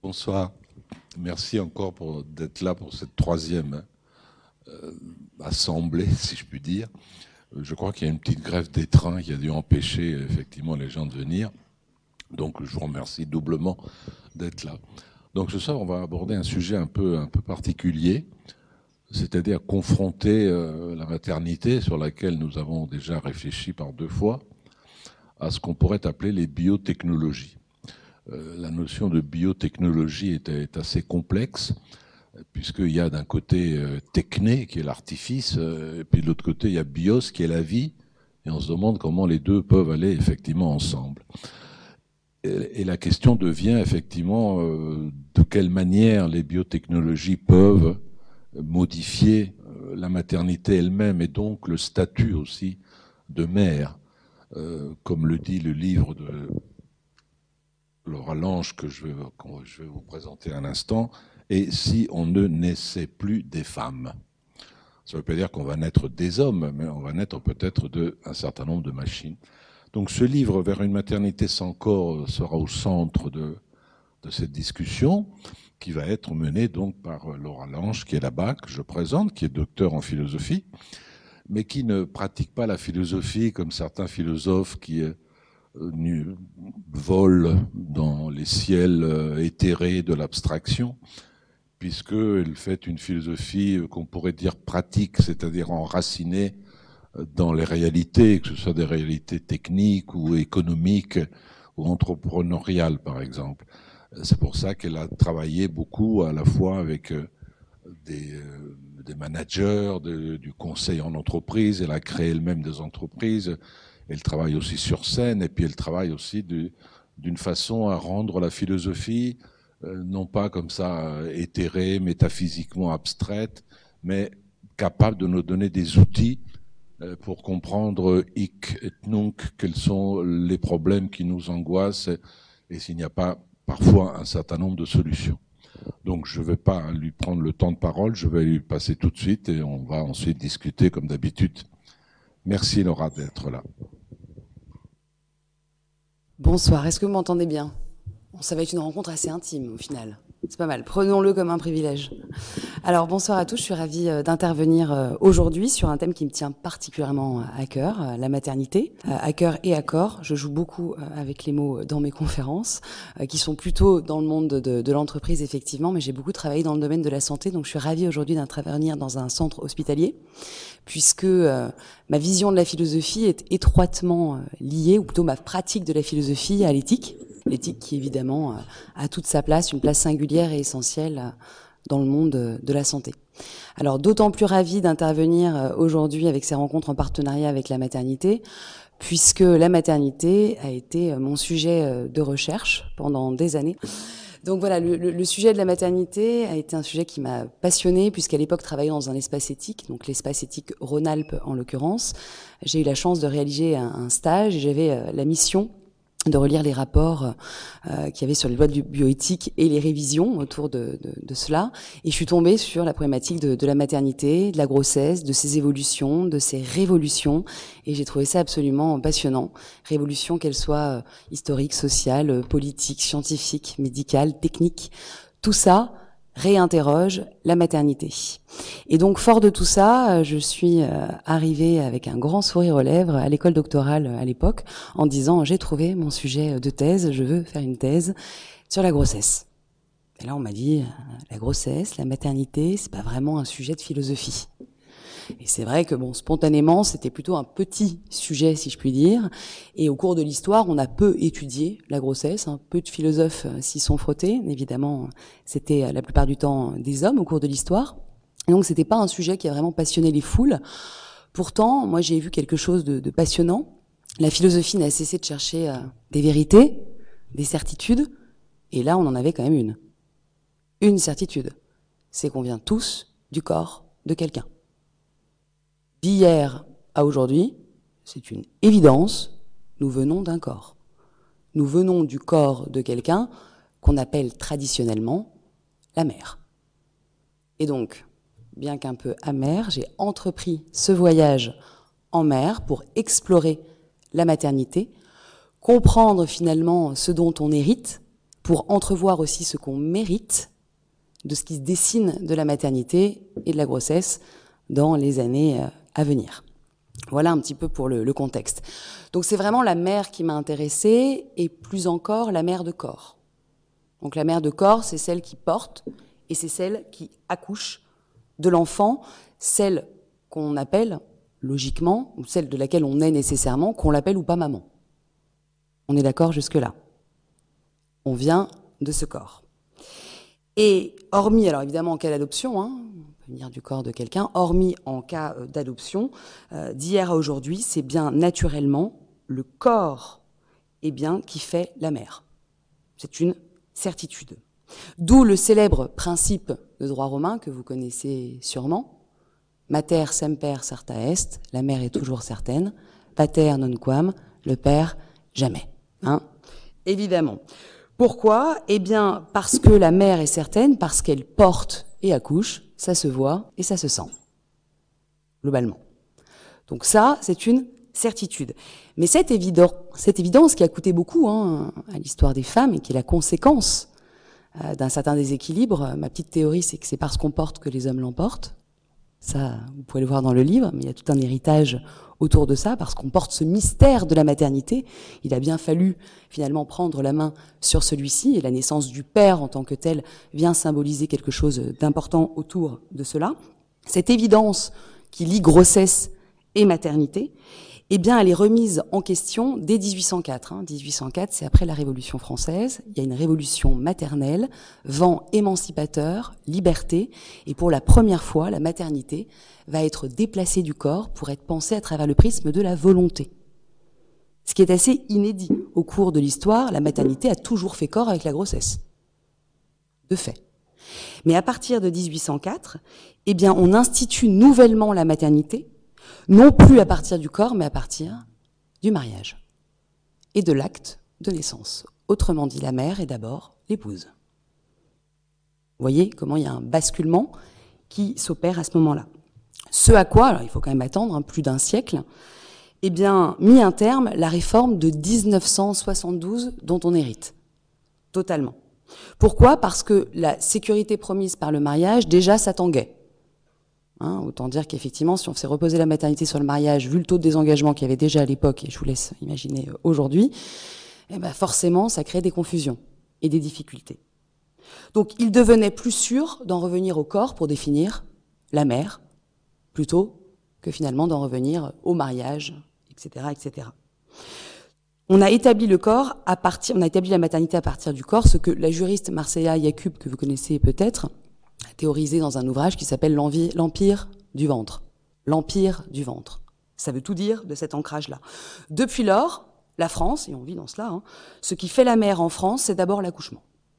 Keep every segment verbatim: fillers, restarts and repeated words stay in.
Bonsoir. Merci encore pour, d'être là pour cette troisième euh, assemblée, si je puis dire. Je crois qu'il y a une petite grève des trains qui a dû empêcher effectivement les gens de venir. Donc je vous remercie doublement d'être là. Donc ce soir, on va aborder un sujet un peu, un peu particulier, c'est-à-dire confronter euh, la maternité, sur laquelle nous avons déjà réfléchi par deux fois, à ce qu'on pourrait appeler les biotechnologies. Euh, la notion de biotechnologie est, est assez complexe, puisqu'il y a d'un côté euh, techné, qui est l'artifice, euh, et puis de l'autre côté, il y a bios, qui est la vie, et on se demande comment les deux peuvent aller effectivement ensemble. Et, et la question devient effectivement euh, de quelle manière les biotechnologies peuvent modifier euh, la maternité elle-même, et donc le statut aussi de mère, euh, comme le dit le livre de Laura Lange, que je vais, que je vais vous présenter un instant, et si on ne naissait plus des femmes. Ça ne veut pas dire qu'on va naître des hommes, mais on va naître peut-être d'un certain nombre de machines. Donc ce livre, Vers une maternité sans corps, sera au centre de, de cette discussion, qui va être menée donc par Laura Lange, qui est là-bas, que je présente, qui est docteur en philosophie, mais qui ne pratique pas la philosophie comme certains philosophes qui vole dans les ciels éthérés de l'abstraction, puisqu'elle fait une philosophie qu'on pourrait dire pratique, c'est-à-dire enracinée dans les réalités, que ce soit des réalités techniques ou économiques ou entrepreneuriales, par exemple. C'est pour ça qu'elle a travaillé beaucoup à la fois avec des, des managers, de, du conseil en entreprise, elle a créé elle-même des entreprises. Elle travaille aussi sur scène, et puis elle travaille aussi d'une façon à rendre la philosophie, euh, non pas comme ça euh, éthérée, métaphysiquement abstraite, mais capable de nous donner des outils euh, pour comprendre hic et nunc, quels sont les problèmes qui nous angoissent, et, et s'il n'y a pas parfois un certain nombre de solutions. Donc je ne vais pas lui prendre le temps de parole, je vais lui passer tout de suite, et on va ensuite discuter comme d'habitude. Merci Laura d'être là. Bonsoir, est-ce que vous m'entendez bien? Bon, ça va être une rencontre assez intime au final. C'est pas mal, prenons-le comme un privilège. Alors bonsoir à tous, je suis ravie d'intervenir aujourd'hui sur un thème qui me tient particulièrement à cœur, la maternité. À cœur et à corps, je joue beaucoup avec les mots dans mes conférences, qui sont plutôt dans le monde de, de l'entreprise effectivement, mais j'ai beaucoup travaillé dans le domaine de la santé, donc je suis ravie aujourd'hui d'intervenir dans un centre hospitalier, puisque euh, ma vision de la philosophie est étroitement liée, ou plutôt ma pratique de la philosophie, à l'éthique. L'éthique qui, évidemment, a toute sa place, une place singulière et essentielle dans le monde de la santé. Alors, d'autant plus ravie d'intervenir aujourd'hui avec ces rencontres en partenariat avec la maternité, puisque la maternité a été mon sujet de recherche pendant des années. Donc voilà, le, le, le sujet de la maternité a été un sujet qui m'a passionnée, puisqu'à l'époque, travaillant dans un espace éthique, donc l'espace éthique Rhône-Alpes en l'occurrence, j'ai eu la chance de réaliser un, un stage et j'avais la mission de relire les rapports euh, qu'il y avait sur les lois de bioéthique et les révisions autour de, de, de cela. Et je suis tombée sur la problématique de, de la maternité, de la grossesse, de ses évolutions, de ses révolutions. Et j'ai trouvé ça absolument passionnant. Révolution, qu'elle soit historique, sociale, politique, scientifique, médicale, technique. Tout ça réinterroge la maternité. Et donc, fort de tout ça, je suis arrivée avec un grand sourire aux lèvres à l'école doctorale à l'époque, en disant « j'ai trouvé mon sujet de thèse, je veux faire une thèse sur la grossesse ». Et là, on m'a dit « la grossesse, la maternité, c'est pas vraiment un sujet de philosophie ». Et c'est vrai que bon, spontanément, c'était plutôt un petit sujet, si je puis dire. Et au cours de l'histoire, on a peu étudié la grossesse. Hein. Peu de philosophes s'y sont frottés. Évidemment, c'était la plupart du temps des hommes au cours de l'histoire. Et donc, c'était pas un sujet qui a vraiment passionné les foules. Pourtant, moi, j'ai vu quelque chose de, de passionnant. La philosophie n'a cessé de chercher euh, des vérités, des certitudes. Et là, on en avait quand même une. Une certitude. C'est qu'on vient tous du corps de quelqu'un. D'hier à aujourd'hui, c'est une évidence, nous venons d'un corps. Nous venons du corps de quelqu'un qu'on appelle traditionnellement la mère. Et donc, bien qu'un peu amer, j'ai entrepris ce voyage en mer pour explorer la maternité, comprendre finalement ce dont on hérite, pour entrevoir aussi ce qu'on mérite de ce qui se dessine de la maternité et de la grossesse dans les années à venir. Voilà un petit peu pour le, le contexte. Donc c'est vraiment la mère qui m'a intéressée, et plus encore la mère de corps. Donc la mère de corps, c'est celle qui porte, et c'est celle qui accouche de l'enfant, celle qu'on appelle logiquement, ou celle de laquelle on est nécessairement, qu'on l'appelle ou pas maman. On est d'accord jusque-là? On vient de ce corps. Et hormis, alors évidemment en cas d'adoption, hein, venir du corps de quelqu'un, hormis en cas d'adoption, euh, d'hier à aujourd'hui, c'est bien naturellement le corps eh bien, qui fait la mère. C'est une certitude. D'où le célèbre principe de droit romain que vous connaissez sûrement. Mater semper certa est, la mère est toujours certaine. Pater nonquam, le père jamais. Hein, évidemment. Pourquoi? Eh bien, parce que la mère est certaine, parce qu'elle porte et accouche, ça se voit et ça se sent, globalement. Donc ça, c'est une certitude. Mais cette, évident, cette évidence qui a coûté beaucoup hein, à l'histoire des femmes et qui est la conséquence euh, d'un certain déséquilibre, ma petite théorie, c'est que c'est parce qu'on porte que les hommes l'emportent. Ça, vous pouvez le voir dans le livre, mais il y a tout un héritage autour de ça, parce qu'on porte ce mystère de la maternité. Il a bien fallu finalement prendre la main sur celui-ci, et la naissance du père en tant que tel vient symboliser quelque chose d'important autour de cela. Cette évidence qui lie grossesse et maternité, eh bien, elle est remise en question dès dix-huit cent quatre. Hein. dix-huit cent quatre, c'est après la Révolution française. Il y a une révolution maternelle, vent émancipateur, liberté, et pour la première fois, la maternité va être déplacée du corps pour être pensée à travers le prisme de la volonté. Ce qui est assez inédit. Au cours de l'histoire, la maternité a toujours fait corps avec la grossesse. De fait. Mais à partir de dix-huit cent quatre, eh bien, on institue nouvellement la maternité, non plus à partir du corps, mais à partir du mariage et de l'acte de naissance. Autrement dit, la mère est d'abord l'épouse. Vous voyez comment il y a un basculement qui s'opère à ce moment-là. Ce à quoi, alors il faut quand même attendre hein, plus d'un siècle, eh bien, mis un terme la réforme de dix-neuf cent soixante-douze dont on hérite. Totalement. Pourquoi? Parce que la sécurité promise par le mariage, déjà, ça tanguait. Hein, autant dire qu'effectivement, si on faisait reposer la maternité sur le mariage, vu le taux de désengagement qu'il y avait déjà à l'époque, et je vous laisse imaginer aujourd'hui, eh ben forcément, ça crée des confusions et des difficultés. Donc, il devenait plus sûr d'en revenir au corps pour définir la mère, plutôt que finalement d'en revenir au mariage, et cetera, et cetera. On a établi le corps à partir, on a établi la maternité à partir du corps, ce que la juriste Marcella Yacoub, que vous connaissez peut-être, théorisé dans un ouvrage qui s'appelle l'Empire du ventre. L'Empire du ventre. Ça veut tout dire de cet ancrage-là. Depuis lors, la France, et on vit dans cela, hein, ce qui fait la mère en France, c'est d'abord l'accouchement.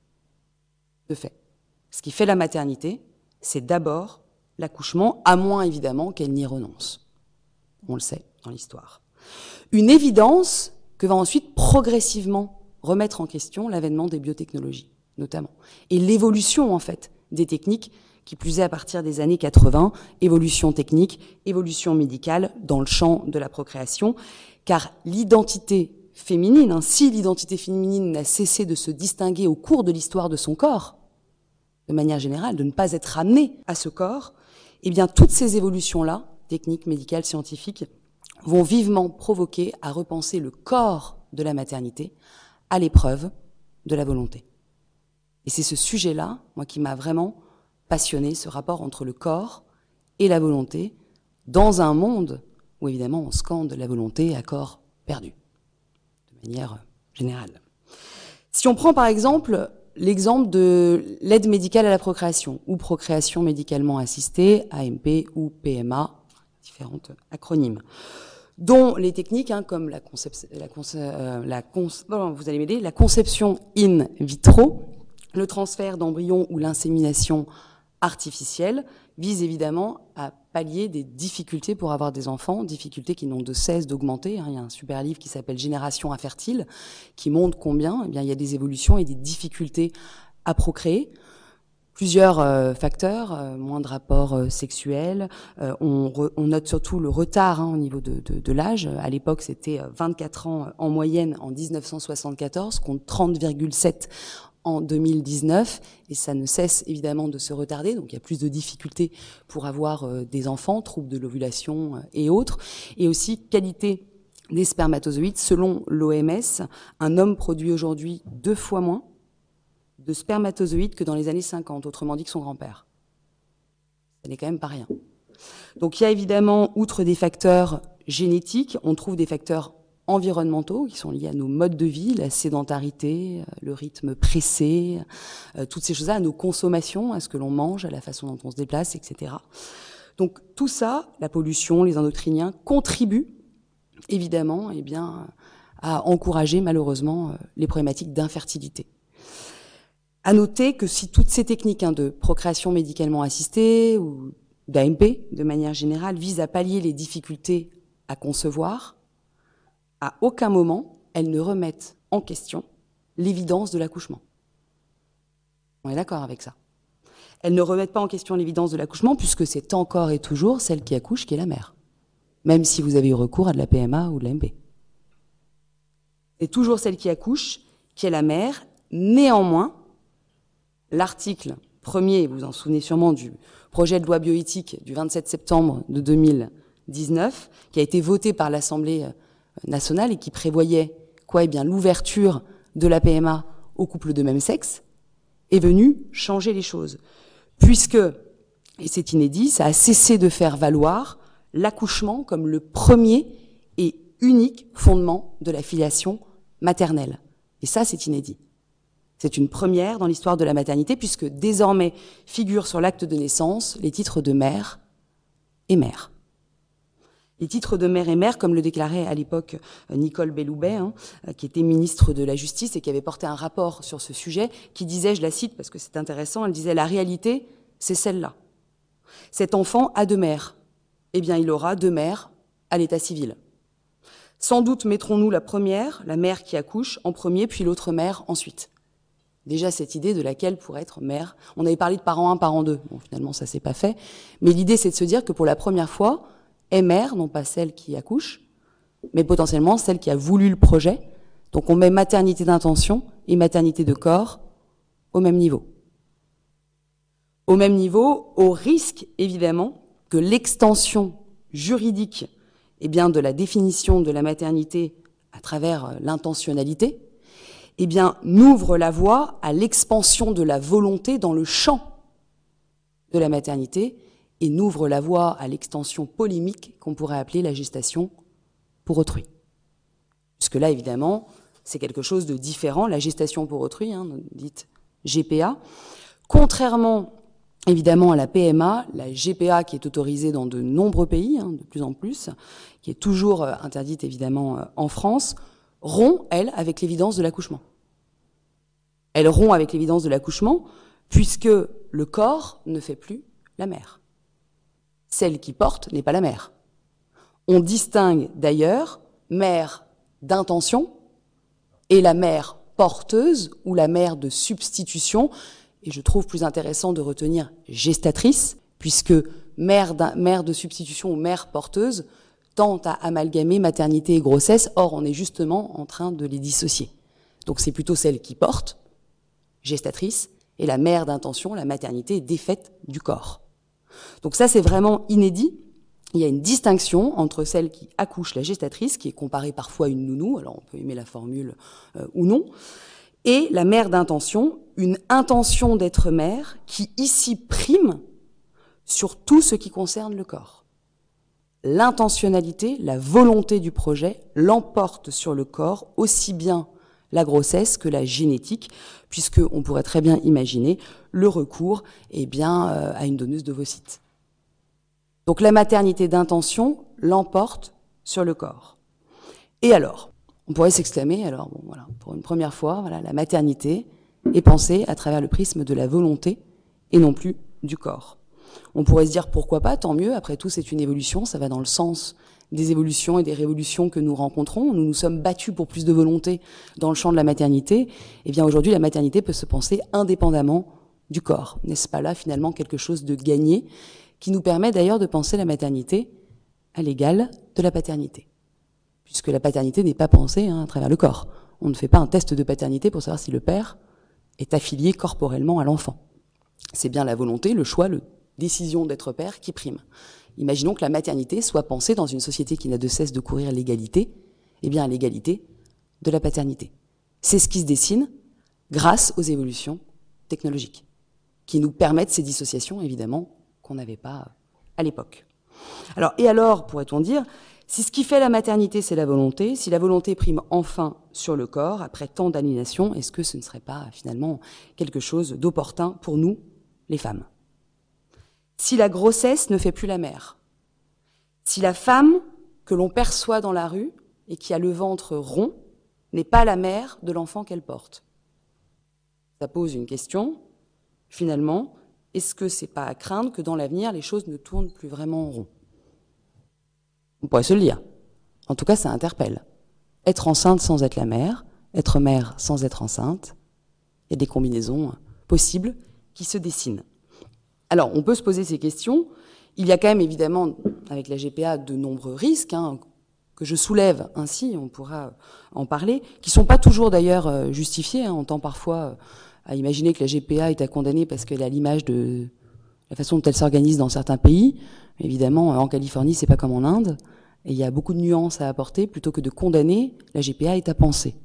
De fait. Ce qui fait la maternité, c'est d'abord l'accouchement, à moins évidemment qu'elle n'y renonce. On le sait dans l'histoire. Une évidence que va ensuite progressivement remettre en question l'avènement des biotechnologies, notamment. Et l'évolution, en fait, des techniques, qui plus est à partir des années quatre-vingts, évolution technique, évolution médicale dans le champ de la procréation, car l'identité féminine, hein, si l'identité féminine n'a cessé de se distinguer au cours de l'histoire de son corps, de manière générale, de ne pas être amenée à ce corps, eh bien toutes ces évolutions-là, techniques, médicales, scientifiques, vont vivement provoquer à repenser le corps de la maternité à l'épreuve de la volonté. Et c'est ce sujet-là, moi, qui m'a vraiment passionné, ce rapport entre le corps et la volonté, dans un monde où, évidemment, on scande la volonté à corps perdu, de manière générale. Si on prend, par exemple, l'exemple de l'aide médicale à la procréation, ou procréation médicalement assistée, A M P ou P M A, différents acronymes, dont les techniques, hein, comme la, concep- la, conce- euh, la, conce- bon, vous allez m'aider, la conception in vitro, le transfert d'embryons ou l'insémination artificielle vise évidemment à pallier des difficultés pour avoir des enfants, difficultés qui n'ont de cesse d'augmenter. Il y a un super livre qui s'appelle « Génération infertile » qui montre combien eh bien, il y a des évolutions et des difficultés à procréer. Plusieurs euh, facteurs, euh, moins de rapports euh, sexuels. Euh, on, re, on note surtout le retard hein, au niveau de, de, de l'âge. À l'époque, c'était vingt-quatre ans en moyenne en dix-neuf cent soixante-quatorze, contre trente virgule sept en deux mille dix-neuf, et ça ne cesse évidemment de se retarder, donc il y a plus de difficultés pour avoir euh, des enfants, troubles de l'ovulation euh, et autres, et aussi qualité des spermatozoïdes. Selon l'O M S, un homme produit aujourd'hui deux fois moins de spermatozoïdes que dans les années cinquante, autrement dit que son grand-père. Ça n'est quand même pas rien. Donc il y a évidemment, outre des facteurs génétiques, on trouve des facteurs environnementaux qui sont liés à nos modes de vie, la sédentarité, le rythme pressé, euh, toutes ces choses-là, à nos consommations, à ce que l'on mange, à la façon dont on se déplace, et cetera. Donc tout ça, la pollution, les endocriniens, contribuent évidemment eh bien, à encourager malheureusement les problématiques d'infertilité. À noter que si toutes ces techniques hein, de procréation médicalement assistée ou d'A M P, de manière générale, visent à pallier les difficultés à concevoir, à aucun moment, elles ne remettent en question l'évidence de l'accouchement. On est d'accord avec ça. Elles ne remettent pas en question l'évidence de l'accouchement puisque c'est encore et toujours celle qui accouche qui est la mère, même si vous avez eu recours à de la P M A ou de l'A M P. C'est toujours celle qui accouche qui est la mère. Néanmoins, l'article premier, vous vous en souvenez sûrement, du projet de loi bioéthique du vingt-sept septembre de deux mille dix-neuf, qui a été voté par l'Assemblée nationale et qui prévoyait quoi Eh bien, l'ouverture de la P M A aux couples de même sexe, est venu changer les choses. Puisque, et c'est inédit, ça a cessé de faire valoir l'accouchement comme le premier et unique fondement de la filiation maternelle. Et ça, c'est inédit. C'est une première dans l'histoire de la maternité, puisque désormais figurent sur l'acte de naissance les titres de mère et mère. Les titres de mère et mère, comme le déclarait à l'époque Nicole Belloubet, hein, qui était ministre de la Justice et qui avait porté un rapport sur ce sujet, qui disait, je la cite parce que c'est intéressant, elle disait « La réalité, c'est celle-là. Cet enfant a deux mères. Eh bien, il aura deux mères à l'état civil. Sans doute mettrons-nous la première, la mère qui accouche, en premier, puis l'autre mère ensuite. » Déjà, cette idée de laquelle pourrait être mère. On avait parlé de parent un, parent deux. Bon, finalement, ça s'est pas fait. Mais l'idée, c'est de se dire que pour la première fois, est mère, non pas celle qui accouche, mais potentiellement celle qui a voulu le projet. Donc on met maternité d'intention et maternité de corps au même niveau. Au même niveau, au risque, évidemment, que l'extension juridique eh bien, de la définition de la maternité à travers l'intentionnalité eh bien, n'ouvre la voie à l'expansion de la volonté dans le champ de la maternité et n'ouvre la voie à l'extension polémique qu'on pourrait appeler la gestation pour autrui. Puisque là, évidemment, c'est quelque chose de différent, la gestation pour autrui, hein, dite G P A. Contrairement, évidemment, à la P M A, la G P A qui est autorisée dans de nombreux pays, hein, de plus en plus, qui est toujours euh, interdite, évidemment, euh, en France, rompt, elle, avec l'évidence de l'accouchement. Elle rompt avec l'évidence de l'accouchement, puisque le corps ne fait plus la mère. Celle qui porte n'est pas la mère. On distingue d'ailleurs mère d'intention et la mère porteuse ou la mère de substitution. Et je trouve plus intéressant de retenir gestatrice, puisque mère, mère de substitution ou mère porteuse tend à amalgamer maternité et grossesse. Or, on est justement en train de les dissocier. Donc c'est plutôt celle qui porte, gestatrice, et la mère d'intention, la maternité défaite du corps. Donc ça, c'est vraiment inédit. Il y a une distinction entre celle qui accouche, la gestatrice, qui est comparée parfois à une nounou, alors on peut aimer la formule euh, ou non, et la mère d'intention, une intention d'être mère qui ici prime sur tout ce qui concerne le corps. L'intentionnalité, la volonté du projet l'emporte sur le corps, aussi bien la grossesse que la génétique, puisqu'on pourrait très bien imaginer le recours eh bien, euh, à une donneuse d'ovocytes. Donc la maternité d'intention l'emporte sur le corps. Et alors, on pourrait s'exclamer, alors bon, voilà, pour une première fois, voilà, la maternité est pensée à travers le prisme de la volonté et non plus du corps. On pourrait se dire pourquoi pas, tant mieux, après tout c'est une évolution, ça va dans le sens des évolutions et des révolutions que nous rencontrons. Nous nous sommes battus pour plus de volonté dans le champ de la maternité. Eh bien aujourd'hui, la maternité peut se penser indépendamment du corps. N'est-ce pas là finalement quelque chose de gagné qui nous permet d'ailleurs de penser la maternité à l'égal de la paternité, puisque la paternité n'est pas pensée hein, à travers le corps. On ne fait pas un test de paternité pour savoir si le père est affilié corporellement à l'enfant. C'est bien la volonté, le choix, la décision d'être père qui prime. Imaginons que la maternité soit pensée dans une société qui n'a de cesse de courir l'égalité, eh bien à l'égalité de la paternité. C'est ce qui se dessine grâce aux évolutions technologiques, qui nous permettent ces dissociations, évidemment, qu'on n'avait pas à l'époque. Alors, et alors, pourrait-on dire, si ce qui fait la maternité, c'est la volonté, si la volonté prime enfin sur le corps, après tant d'aliénation, est-ce que ce ne serait pas finalement quelque chose d'opportun pour nous, les femmes ? Si la grossesse ne fait plus la mère, si la femme que l'on perçoit dans la rue et qui a le ventre rond n'est pas la mère de l'enfant qu'elle porte, ça pose une question, finalement, est-ce que c'est pas à craindre que dans l'avenir, les choses ne tournent plus vraiment en rond ? On pourrait se le dire. En tout cas, ça interpelle. Être enceinte sans être la mère, être mère sans être enceinte, il y a des combinaisons possibles qui se dessinent. Alors, on peut se poser ces questions. Il y a quand même, évidemment, avec la G P A, de nombreux risques, hein, que je soulève ainsi, on pourra en parler, qui ne sont pas toujours d'ailleurs justifiés. Hein. On tend parfois à imaginer que la G P A est à condamner parce qu'elle a l'image de la façon dont elle s'organise dans certains pays. Évidemment, en Californie, c'est pas comme en Inde, et il y a beaucoup de nuances à apporter. Plutôt que de condamner, la G P A est à penser,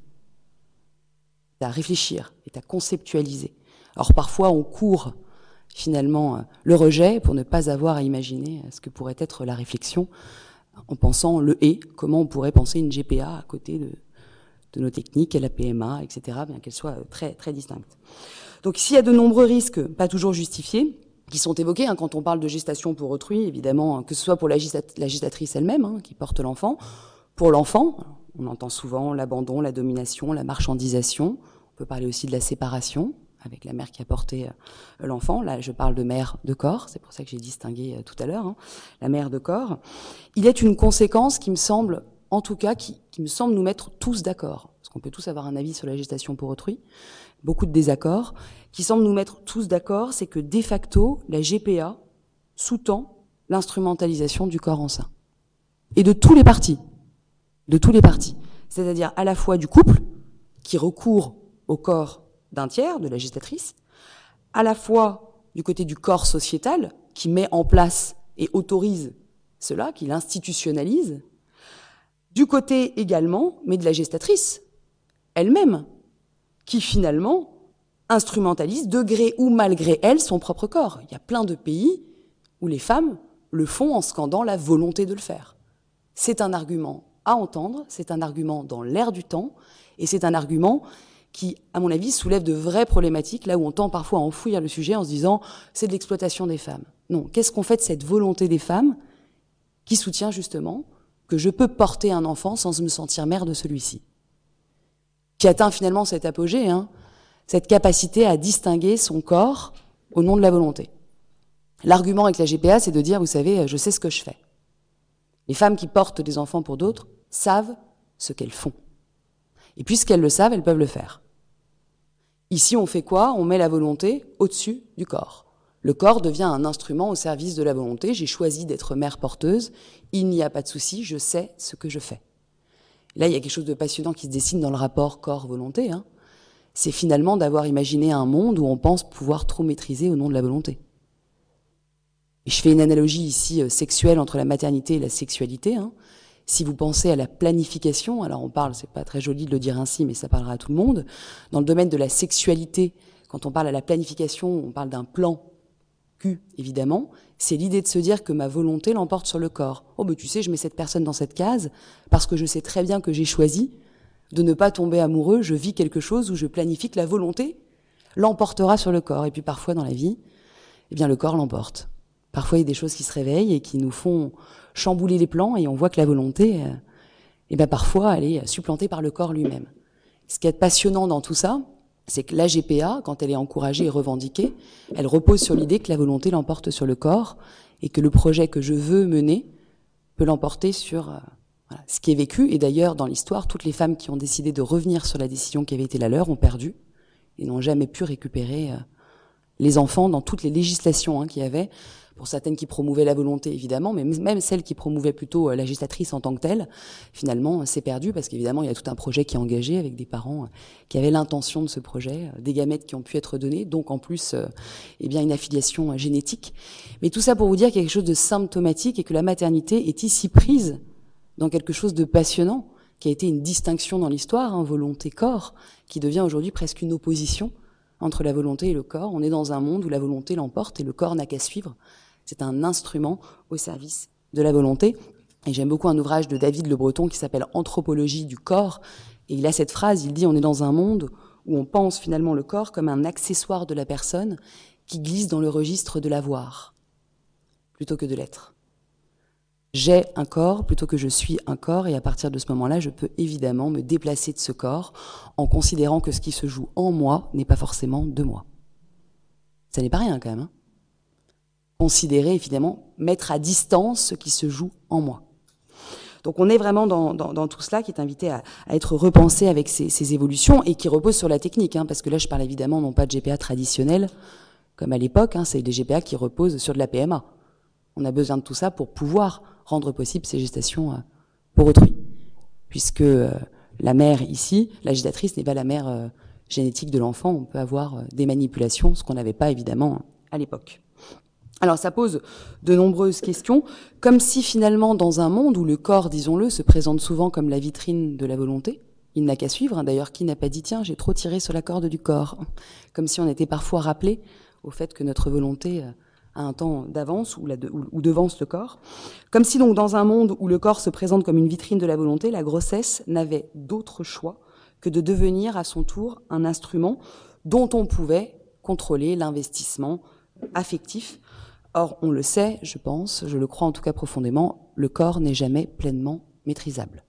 est à réfléchir, est à conceptualiser. Alors parfois, on court finalement le rejet pour ne pas avoir à imaginer ce que pourrait être la réflexion en pensant le « et », comment on pourrait penser une G P A à côté de, de nos techniques, la P M A, et cetera, bien qu'elle soit très, très distincte. Donc s'il y a de nombreux risques, pas toujours justifiés, qui sont évoqués hein, quand on parle de gestation pour autrui, évidemment, que ce soit pour la, gestat- la gestatrice elle-même, hein, qui porte l'enfant, pour l'enfant, on entend souvent l'abandon, la domination, la marchandisation, on peut parler aussi de la séparation, avec la mère qui a porté euh, l'enfant. Là, je parle de mère de corps, c'est pour ça que j'ai distingué euh, tout à l'heure, hein, la mère de corps. Il est une conséquence qui me semble, en tout cas, qui, qui me semble nous mettre tous d'accord, parce qu'on peut tous avoir un avis sur la gestation pour autrui, beaucoup de désaccords, qui semble nous mettre tous d'accord, c'est que de facto, la G P A sous-tend l'instrumentalisation du corps enceint. Et de tous les partis. De tous les partis. C'est-à-dire à la fois du couple, qui recourt au corps d'un tiers, de la gestatrice, à la fois du côté du corps sociétal, qui met en place et autorise cela, qui l'institutionnalise, du côté également, mais de la gestatrice elle-même, qui finalement instrumentalise, de gré ou malgré elle, son propre corps. Il y a plein de pays où les femmes le font en scandant la volonté de le faire. C'est un argument à entendre, c'est un argument dans l'air du temps, et c'est un argument qui, à mon avis, soulève de vraies problématiques, là où on tend parfois à enfouir le sujet en se disant « c'est de l'exploitation des femmes ». Non, qu'est-ce qu'on fait de cette volonté des femmes qui soutient justement que je peux porter un enfant sans me sentir mère de celui-ci, qui atteint finalement cet apogée, hein, cette capacité à distinguer son corps au nom de la volonté. L'argument avec la G P A, c'est de dire, vous savez, je sais ce que je fais. Les femmes qui portent des enfants pour d'autres savent ce qu'elles font. Et puisqu'elles le savent, elles peuvent le faire. Ici, on fait quoi ? On met la volonté au-dessus du corps. Le corps devient un instrument au service de la volonté. J'ai choisi d'être mère porteuse. Il n'y a pas de souci, je sais ce que je fais. Là, il y a quelque chose de passionnant qui se dessine dans le rapport corps-volonté. Hein. C'est finalement d'avoir imaginé un monde où on pense pouvoir trop maîtriser au nom de la volonté. Et je fais une analogie ici euh, sexuelle entre la maternité et la sexualité. Hein. Si vous pensez à la planification, alors on parle, c'est pas très joli de le dire ainsi, mais ça parlera à tout le monde. Dans le domaine de la sexualité, quand on parle à la planification, on parle d'un plan Q, évidemment. C'est l'idée de se dire que ma volonté l'emporte sur le corps. Oh, ben tu sais, je mets cette personne dans cette case parce que je sais très bien que j'ai choisi de ne pas tomber amoureux. Je vis quelque chose où je planifie que la volonté l'emportera sur le corps. Et puis parfois dans la vie, eh bien le corps l'emporte. Parfois, il y a des choses qui se réveillent et qui nous font chambouler les plans et on voit que la volonté, euh, eh ben, parfois, elle est supplantée par le corps lui-même. Ce qui est passionnant dans tout ça, c'est que la G P A, quand elle est encouragée et revendiquée, elle repose sur l'idée que la volonté l'emporte sur le corps et que le projet que je veux mener peut l'emporter sur euh, voilà, ce qui est vécu. Et d'ailleurs, dans l'histoire, toutes les femmes qui ont décidé de revenir sur la décision qui avait été la leur ont perdu et n'ont jamais pu récupérer euh, les enfants dans toutes les législations hein, qu'il y avait. pour certaines qui promouvaient la volonté, évidemment, mais même celles qui promouvaient plutôt la gestatrice en tant que telle, finalement, c'est perdu parce qu'évidemment, il y a tout un projet qui est engagé avec des parents qui avaient l'intention de ce projet, des gamètes qui ont pu être donnés, donc en plus, euh, eh bien, une affiliation génétique. Mais tout ça pour vous dire qu'il y a quelque chose de symptomatique et que la maternité est ici prise dans quelque chose de passionnant, qui a été une distinction dans l'histoire, hein, volonté-corps, qui devient aujourd'hui presque une opposition entre la volonté et le corps. On est dans un monde où la volonté l'emporte et le corps n'a qu'à suivre. C'est un instrument au service de la volonté. Et j'aime beaucoup un ouvrage de David Le Breton qui s'appelle « Anthropologie du corps ». Et il a cette phrase, il dit « On est dans un monde où on pense finalement le corps comme un accessoire de la personne qui glisse dans le registre de l'avoir, plutôt que de l'être. J'ai un corps plutôt que je suis un corps, et à partir de ce moment-là, je peux évidemment me déplacer de ce corps en considérant que ce qui se joue en moi n'est pas forcément de moi. Ça n'est pas rien quand même. Hein. Considérer, évidemment, mettre à distance ce qui se joue en moi. Donc on est vraiment dans, dans, dans tout cela qui est invité à, à être repensé avec ces, ces évolutions et qui repose sur la technique, hein, parce que là je parle évidemment non pas de G P A traditionnel, comme à l'époque, hein, c'est des G P A qui reposent sur de la P M A. On a besoin de tout ça pour pouvoir rendre possible ces gestations euh, pour autrui. Puisque euh, la mère ici, la gestatrice n'est pas la mère euh, génétique de l'enfant, on peut avoir euh, des manipulations, ce qu'on n'avait pas évidemment à l'époque. Alors ça pose de nombreuses questions, comme si finalement dans un monde où le corps, disons-le, se présente souvent comme la vitrine de la volonté, il n'a qu'à suivre, hein, d'ailleurs qui n'a pas dit « tiens, j'ai trop tiré sur la corde du corps », comme si on était parfois rappelé au fait que notre volonté... Euh, à un temps d'avance ou, ou, ou devance le corps. Comme si donc dans un monde où le corps se présente comme une vitrine de la volonté, la grossesse n'avait d'autre choix que de devenir à son tour un instrument dont on pouvait contrôler l'investissement affectif. Or, on le sait, je pense, je le crois en tout cas profondément, le corps n'est jamais pleinement maîtrisable.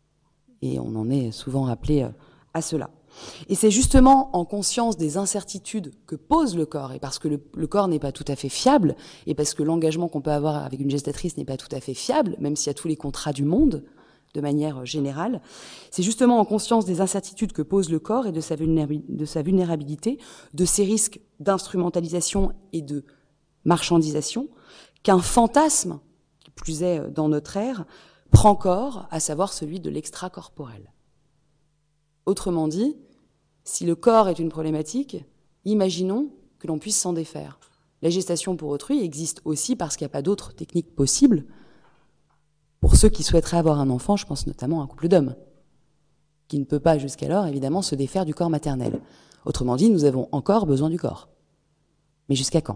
Et on en est souvent rappelé à cela. Et c'est justement en conscience des incertitudes que pose le corps, et parce que le, le corps n'est pas tout à fait fiable, et parce que l'engagement qu'on peut avoir avec une gestatrice n'est pas tout à fait fiable, même s'il y a tous les contrats du monde, de manière générale, c'est justement en conscience des incertitudes que pose le corps et de sa vulnérabilité, de sa vulnérabilité, de ses risques d'instrumentalisation et de marchandisation, qu'un fantasme, qui plus est dans notre ère, prend corps, à savoir celui de l'extracorporel. Autrement dit, si le corps est une problématique, imaginons que l'on puisse s'en défaire. La gestation pour autrui existe aussi parce qu'il n'y a pas d'autres techniques possibles. Pour ceux qui souhaiteraient avoir un enfant, je pense notamment à un couple d'hommes, qui ne peut pas jusqu'alors, évidemment, se défaire du corps maternel. Autrement dit, nous avons encore besoin du corps. Mais jusqu'à quand ?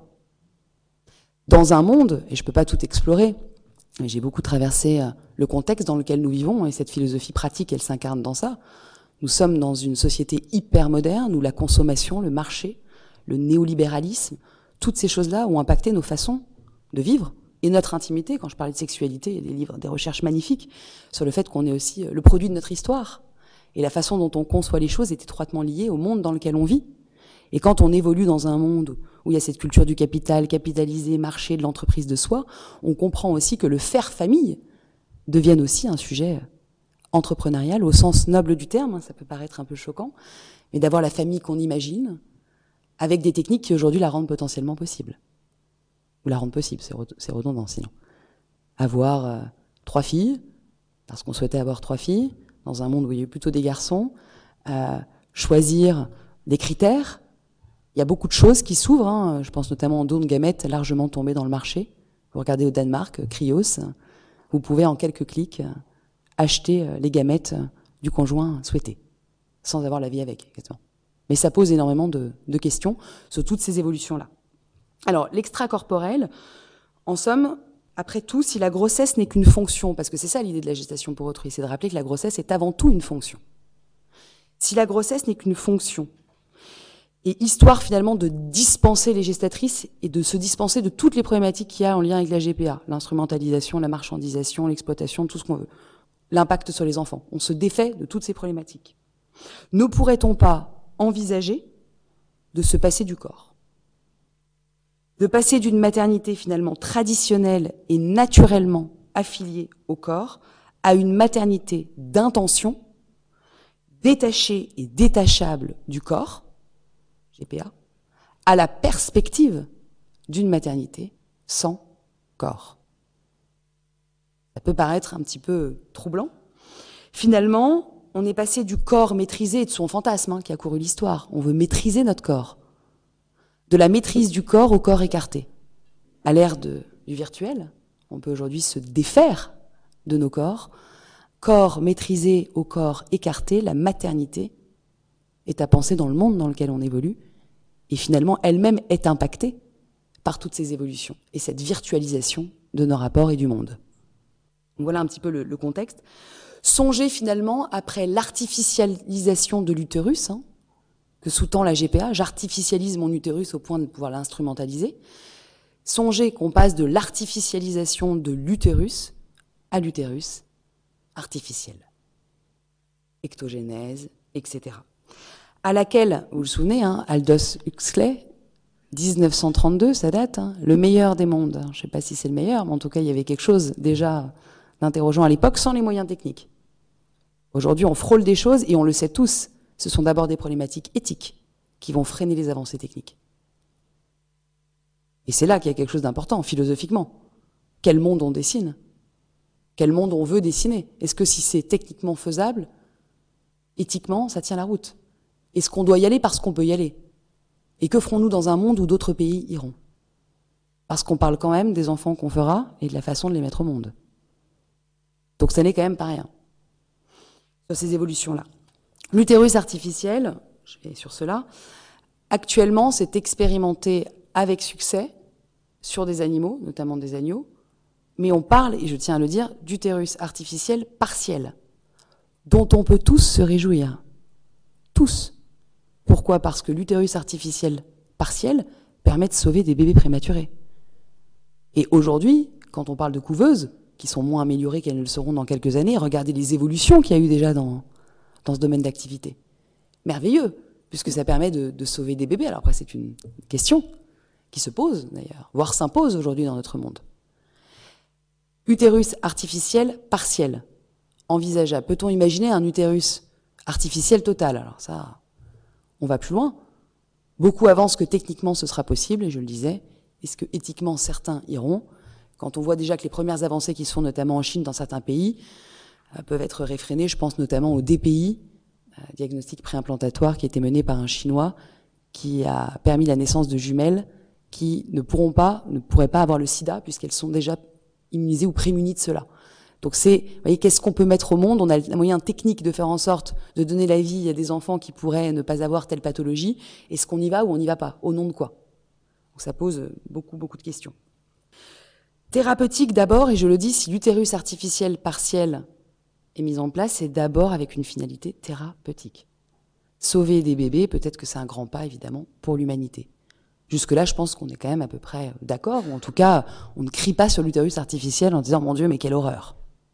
Dans un monde, et je ne peux pas tout explorer, mais j'ai beaucoup traversé le contexte dans lequel nous vivons, et cette philosophie pratique, elle s'incarne dans ça. Nous sommes dans une société hyper moderne où la consommation, le marché, le néolibéralisme, toutes ces choses-là ont impacté nos façons de vivre et notre intimité. Quand je parlais de sexualité, il y a des livres, des recherches magnifiques sur le fait qu'on est aussi le produit de notre histoire. Et la façon dont on conçoit les choses est étroitement liée au monde dans lequel on vit. Et quand on évolue dans un monde où il y a cette culture du capital, capitalisé, marché, de l'entreprise de soi, on comprend aussi que le faire famille devienne aussi un sujet entrepreneurial au sens noble du terme, ça peut paraître un peu choquant, mais d'avoir la famille qu'on imagine avec des techniques qui aujourd'hui la rendent potentiellement possible. Ou la rendent possible, c'est redondant sinon. Avoir euh, trois filles, parce qu'on souhaitait avoir trois filles, dans un monde où il y a eu plutôt des garçons, euh, choisir des critères. Il y a beaucoup de choses qui s'ouvrent, hein. Je pense notamment aux dons de gamètes largement tombés dans le marché. Vous regardez au Danemark, Cryos, vous pouvez en quelques clics acheter les gamètes du conjoint souhaité, sans avoir la vie avec, exactement. Mais ça pose énormément de, de questions sur toutes ces évolutions-là. Alors, l'extracorporel, en somme, après tout, si la grossesse n'est qu'une fonction, parce que c'est ça l'idée de la gestation pour autrui, c'est de rappeler que la grossesse est avant tout une fonction. Si la grossesse n'est qu'une fonction, et histoire finalement de dispenser les gestatrices et de se dispenser de toutes les problématiques qu'il y a en lien avec la G P A, l'instrumentalisation, la marchandisation, l'exploitation, tout ce qu'on veut, l'impact sur les enfants. On se défait de toutes ces problématiques. Ne pourrait-on pas envisager de se passer du corps ? De passer d'une maternité finalement traditionnelle et naturellement affiliée au corps à une maternité d'intention, détachée et détachable du corps, G P A, à la perspective d'une maternité sans corps. Ça peut paraître un petit peu troublant. Finalement, on est passé du corps maîtrisé et de son fantasme hein, qui a couru l'histoire. On veut maîtriser notre corps. De la maîtrise du corps au corps écarté. À l'ère de, du virtuel, on peut aujourd'hui se défaire de nos corps. Corps maîtrisé au corps écarté, la maternité est à penser dans le monde dans lequel on évolue et finalement elle-même est impactée par toutes ces évolutions et cette virtualisation de nos rapports et du monde. Donc voilà un petit peu le, le contexte. Songez finalement, après l'artificialisation de l'utérus, hein, que sous-tend la G P A, j'artificialise mon utérus au point de pouvoir l'instrumentaliser. Songez qu'on passe de l'artificialisation de l'utérus à l'utérus artificiel. Ectogénèse, et cetera. À laquelle, vous vous souvenez, hein, Aldous Huxley, dix-neuf cent trente-deux, ça date, hein, le meilleur des mondes. Je ne sais pas si c'est le meilleur, mais en tout cas, il y avait quelque chose déjà d'interrogeant à l'époque, sans les moyens techniques. Aujourd'hui, on frôle des choses, et on le sait tous, ce sont d'abord des problématiques éthiques qui vont freiner les avancées techniques. Et c'est là qu'il y a quelque chose d'important, philosophiquement. Quel monde on dessine ? Quel monde on veut dessiner ? Est-ce que si c'est techniquement faisable, éthiquement, ça tient la route ? Est-ce qu'on doit y aller parce qu'on peut y aller ? Et que ferons-nous dans un monde où d'autres pays iront ? Parce qu'on parle quand même des enfants qu'on fera et de la façon de les mettre au monde. Donc ça n'est quand même pas rien. Sur ces évolutions-là. L'utérus artificiel, je vais sur cela, actuellement c'est expérimenté avec succès sur des animaux, notamment des agneaux, mais on parle, et je tiens à le dire, d'utérus artificiel partiel, dont on peut tous se réjouir. Tous. Pourquoi ? Parce que l'utérus artificiel partiel permet de sauver des bébés prématurés. Et aujourd'hui, quand on parle de couveuses, qui sont moins améliorées qu'elles ne le seront dans quelques années, regardez les évolutions qu'il y a eu déjà dans, dans ce domaine d'activité. Merveilleux, puisque ça permet de, de sauver des bébés. Alors après, c'est une question qui se pose d'ailleurs, voire s'impose aujourd'hui dans notre monde. Utérus artificiel partiel, envisageable. Peut-on imaginer un utérus artificiel total ? Alors ça, on va plus loin. Beaucoup avancent que techniquement ce sera possible, et je le disais, est-ce que éthiquement certains iront ? Quand on voit déjà que les premières avancées qui se font notamment en Chine dans certains pays euh, peuvent être réfrénées, je pense notamment au D P I, euh, diagnostic préimplantatoire, qui a été mené par un Chinois, qui a permis la naissance de jumelles qui ne pourront pas, ne pourraient pas avoir le sida, puisqu'elles sont déjà immunisées ou prémunies de cela. Donc c'est, vous voyez, qu'est-ce qu'on peut mettre au monde ? On a un moyen technique de faire en sorte de donner la vie à des enfants qui pourraient ne pas avoir telle pathologie. Est-ce qu'on y va ou on n'y va pas ? Au nom de quoi ? Donc ça pose beaucoup, beaucoup de questions. Thérapeutique d'abord, et je le dis, si l'utérus artificiel partiel est mis en place, c'est d'abord avec une finalité thérapeutique. Sauver des bébés, peut-être que c'est un grand pas, évidemment, pour l'humanité. Jusque-là, je pense qu'on est quand même à peu près d'accord, ou en tout cas, on ne crie pas sur l'utérus artificiel en disant « Mon Dieu, mais quelle horreur !»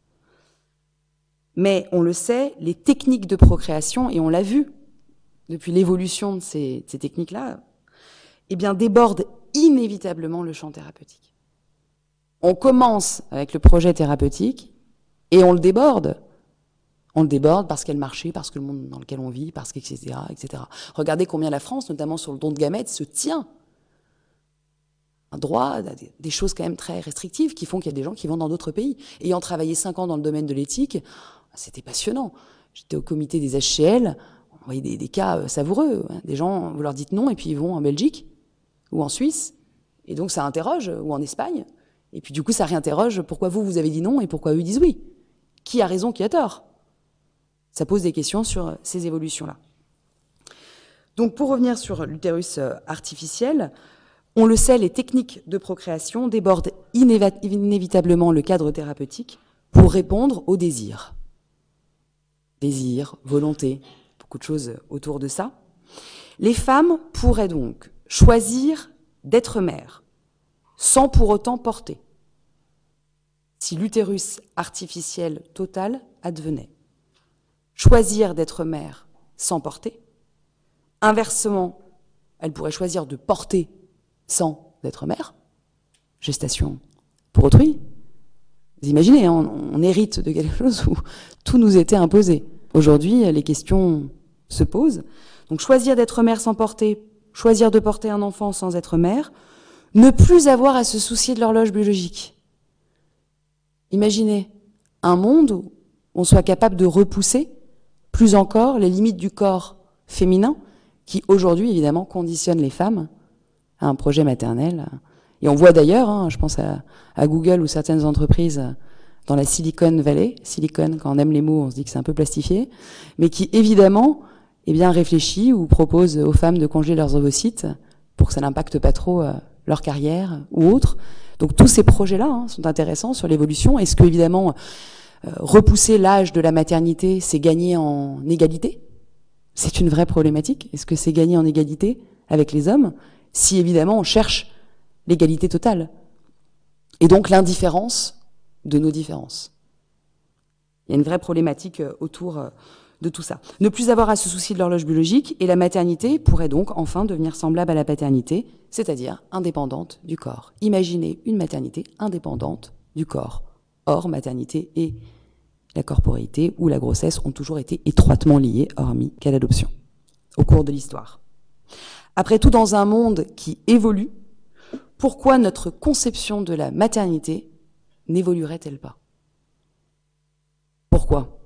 Mais on le sait, les techniques de procréation, et on l'a vu depuis l'évolution de ces, de ces techniques-là, eh bien, débordent inévitablement le champ thérapeutique. On commence avec le projet thérapeutique et on le déborde. On le déborde parce qu'elle marchait, parce que le monde dans lequel on vit, parce que, et cetera, et cetera. Regardez combien la France, notamment sur le don de gamètes, se tient un droit, des choses quand même très restrictives qui font qu'il y a des gens qui vont dans d'autres pays. Ayant travaillé cinq ans dans le domaine de l'éthique, c'était passionnant. J'étais au comité des H C L, on voyait des, des cas savoureux. Des gens, vous leur dites non et puis ils vont en Belgique ou en Suisse. Et donc ça interroge, ou en Espagne. Et puis du coup ça réinterroge pourquoi vous, vous avez dit non et pourquoi eux disent oui. Qui a raison, qui a tort ? Ça pose des questions sur ces évolutions-là. Donc pour revenir sur l'utérus artificiel, on le sait, les techniques de procréation débordent inéva- inévitablement le cadre thérapeutique pour répondre au désir. Désir, volonté, beaucoup de choses autour de ça. Les femmes pourraient donc choisir d'être mères, sans pour autant porter, si l'utérus artificiel total advenait. Choisir d'être mère sans porter. Inversement, elle pourrait choisir de porter sans être mère. Gestation pour autrui. Vous imaginez, hein, on, on hérite de quelque chose où tout nous était imposé. Aujourd'hui, les questions se posent. Donc choisir d'être mère sans porter, choisir de porter un enfant sans être mère, Ne plus avoir à se soucier de l'horloge biologique. Imaginez un monde où on soit capable de repousser plus encore les limites du corps féminin qui aujourd'hui évidemment conditionne les femmes à un projet maternel. Et on voit d'ailleurs, hein, je pense à, à Google ou certaines entreprises dans la Silicon Valley, Silicon, quand on aime les mots, on se dit que c'est un peu plastifié, mais qui évidemment eh bien, réfléchit ou propose aux femmes de congeler leurs ovocytes pour que ça n'impacte pas trop euh, leur carrière ou autre. Donc tous ces projets-là hein, sont intéressants sur l'évolution. Est-ce que évidemment euh, repousser l'âge de la maternité, c'est gagner en égalité? C'est une vraie problématique. Est-ce que c'est gagner en égalité avec les hommes? Si évidemment on cherche l'égalité totale. Et donc l'indifférence de nos différences. Il y a une vraie problématique autour de tout ça. Ne plus avoir à se soucier de l'horloge biologique, et la maternité pourrait donc enfin devenir semblable à la paternité, c'est-à-dire indépendante du corps. Imaginez une maternité indépendante du corps. Or, maternité et la corporéité ou la grossesse ont toujours été étroitement liées, hormis qu'à l'adoption, au cours de l'histoire. Après tout, dans un monde qui évolue, pourquoi notre conception de la maternité n'évoluerait-elle pas? Pourquoi?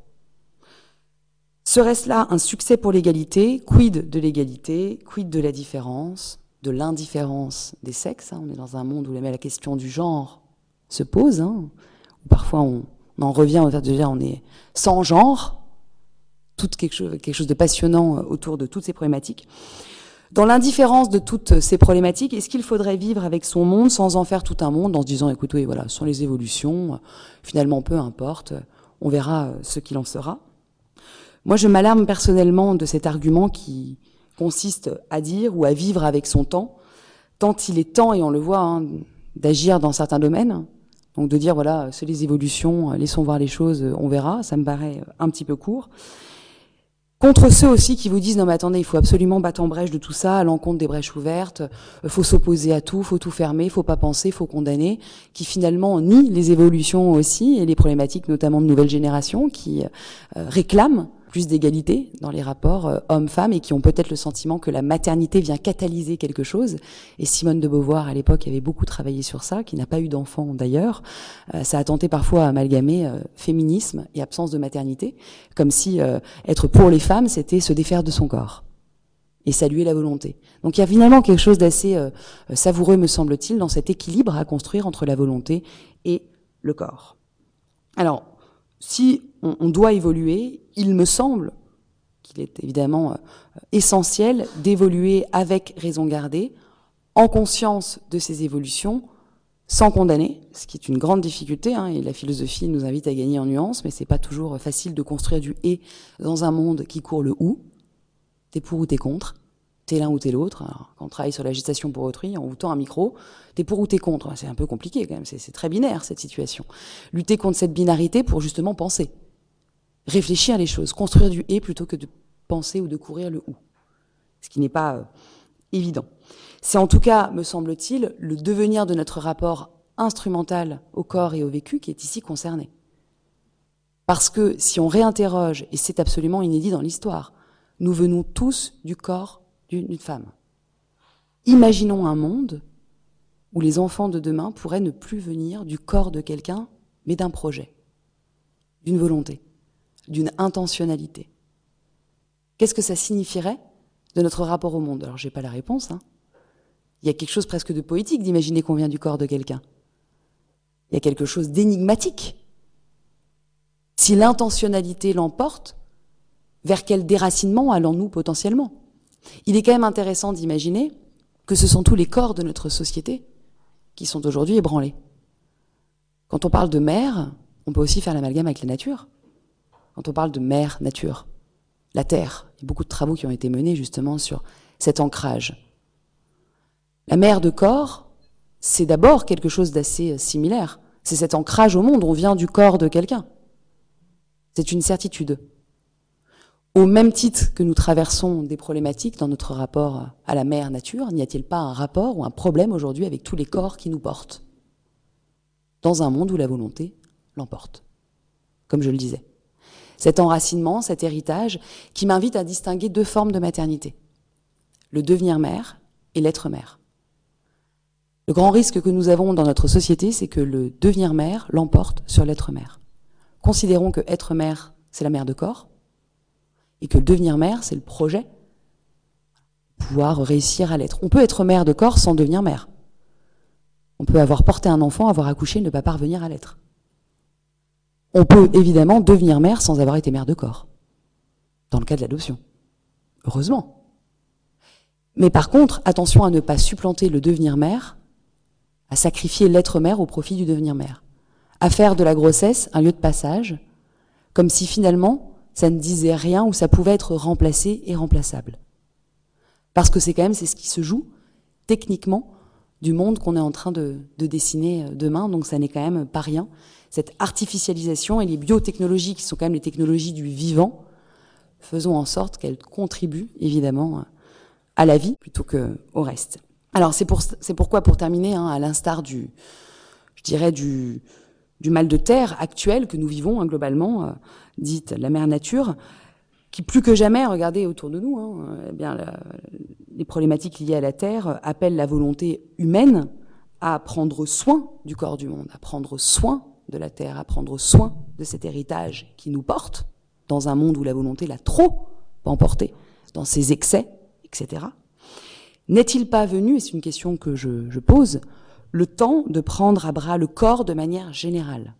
Serait-ce là un succès pour l'égalité? Quid de l'égalité? Quid de la différence? De l'indifférence des sexes? On est dans un monde où la question du genre se pose. Hein, où parfois on, on en revient au fait de dire on est sans genre. Tout quelque chose, quelque chose de passionnant autour de toutes ces problématiques. Dans l'indifférence de toutes ces problématiques, est-ce qu'il faudrait vivre avec son monde sans en faire tout un monde, en se disant, écoute, oui, voilà, ce sont les évolutions, finalement, peu importe, on verra ce qu'il en sera. Moi, je m'alarme personnellement de cet argument qui consiste à dire ou à vivre avec son temps, tant il est temps, et on le voit, hein, d'agir dans certains domaines. Donc de dire, voilà, c'est les évolutions, laissons voir les choses, on verra, ça me paraît un petit peu court. Contre ceux aussi qui vous disent, non mais attendez, il faut absolument battre en brèche de tout ça, à l'encontre des brèches ouvertes, il faut s'opposer à tout, il faut tout fermer, il faut pas penser, il faut condamner, qui finalement nient les évolutions aussi, et les problématiques notamment de nouvelles générations, qui euh, réclament plus d'égalité dans les rapports euh, hommes-femmes, et qui ont peut-être le sentiment que la maternité vient catalyser quelque chose. Et Simone de Beauvoir, à l'époque, avait beaucoup travaillé sur ça, qui n'a pas eu d'enfant d'ailleurs. Euh, ça a tenté parfois à amalgamer euh, féminisme et absence de maternité, comme si euh, être pour les femmes, c'était se défaire de son corps et saluer la volonté. Donc il y a finalement quelque chose d'assez euh, savoureux, me semble-t-il, dans cet équilibre à construire entre la volonté et le corps. Alors, si on, on doit évoluer, il me semble qu'il est évidemment euh, essentiel d'évoluer avec raison gardée, en conscience de ces évolutions, sans condamner, ce qui est une grande difficulté, hein, et la philosophie nous invite à gagner en nuances, mais c'est pas toujours facile de construire du « et » dans un monde qui court le « ou ». T'es pour ou t'es contre, t'es l'un ou t'es l'autre. Alors, quand on travaille sur la gestation pour autrui, on vous tend un micro, t'es pour ou t'es contre. C'est un peu compliqué quand même, c'est, c'est très binaire cette situation. Lutter contre cette binarité pour justement penser, réfléchir les choses, construire du « et » plutôt que de penser ou de courir le « ou », ce qui n'est pas euh, évident. C'est en tout cas, me semble-t-il, le devenir de notre rapport instrumental au corps et au vécu qui est ici concerné. Parce que si on réinterroge, et c'est absolument inédit dans l'histoire, nous venons tous du corps d'une femme. Imaginons un monde où les enfants de demain pourraient ne plus venir du corps de quelqu'un, mais d'un projet, d'une volonté, d'une intentionnalité. Qu'est-ce que ça signifierait de notre rapport au monde? Alors, j'ai pas la réponse, hein. Il y a quelque chose presque de poétique d'imaginer qu'on vient du corps de quelqu'un. Il y a quelque chose d'énigmatique. Si l'intentionnalité l'emporte, vers quel déracinement allons-nous potentiellement? Il est quand même intéressant d'imaginer que ce sont tous les corps de notre société qui sont aujourd'hui ébranlés. Quand on parle de mère, on peut aussi faire l'amalgame avec la nature. Quand on parle de mère nature, la terre, il y a beaucoup de travaux qui ont été menés justement sur cet ancrage. La mère de corps, c'est d'abord quelque chose d'assez similaire. C'est cet ancrage au monde, on vient du corps de quelqu'un. C'est une certitude. Au même titre que nous traversons des problématiques dans notre rapport à la mère nature, n'y a-t-il pas un rapport ou un problème aujourd'hui avec tous les corps qui nous portent, dans un monde où la volonté l'emporte, comme je le disais. Cet enracinement, cet héritage, qui m'invite à distinguer deux formes de maternité, le devenir mère et l'être mère. Le grand risque que nous avons dans notre société, c'est que le devenir mère l'emporte sur l'être mère. Considérons que être mère, c'est la mère de corps, et que le devenir mère, c'est le projet, pouvoir réussir à l'être. On peut être mère de corps sans devenir mère. On peut avoir porté un enfant, avoir accouché, ne pas parvenir à l'être. On peut évidemment devenir mère sans avoir été mère de corps, dans le cas de l'adoption. Heureusement. Mais par contre, attention à ne pas supplanter le devenir mère, à sacrifier l'être mère au profit du devenir mère, à faire de la grossesse un lieu de passage, comme si finalement ça ne disait rien ou ça pouvait être remplacé et remplaçable. Parce que c'est quand même, c'est ce qui se joue techniquement du monde qu'on est en train de, de dessiner demain, donc ça n'est quand même pas rien. Cette artificialisation et les biotechnologies, qui sont quand même les technologies du vivant, faisons en sorte qu'elles contribuent évidemment à la vie plutôt qu'au reste. Alors c'est pour, c'est pourquoi, pour terminer, hein, à l'instar du, je dirais du, du mal de terre actuel que nous vivons hein, globalement, euh, dite la mère nature, qui plus que jamais, regardez autour de nous, hein, eh bien, la, les problématiques liées à la terre appellent la volonté humaine à prendre soin du corps du monde, à prendre soin de la terre, à prendre soin de cet héritage qui nous porte dans un monde où la volonté l'a trop emporté, dans ses excès, et cetera. N'est-il pas venu, et c'est une question que je, je pose, le temps de prendre à bras le corps de manière générale?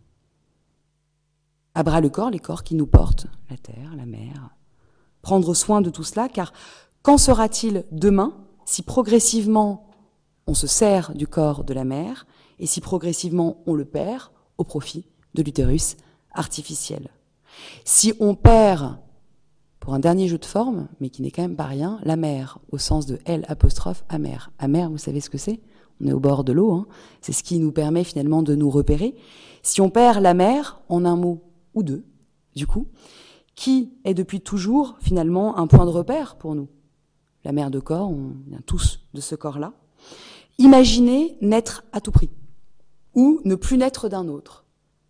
À bras le corps, les corps qui nous portent, la terre, la mer. Prendre soin de tout cela, car qu'en sera-t-il demain si progressivement on se sert du corps de la mère et si progressivement on le perd au profit de l'utérus artificiel? Si on perd, pour un dernier jeu de forme, mais qui n'est quand même pas rien, la mère, au sens de L apostrophe amère. Amère, vous savez ce que c'est? On est au bord de l'eau, hein. C'est ce qui nous permet finalement de nous repérer. Si on perd la mère, en un mot ou deux, du coup, qui est depuis toujours finalement un point de repère pour nous? La mère de corps, on vient tous de ce corps-là. Imaginez naître à tout prix, ou ne plus naître d'un autre.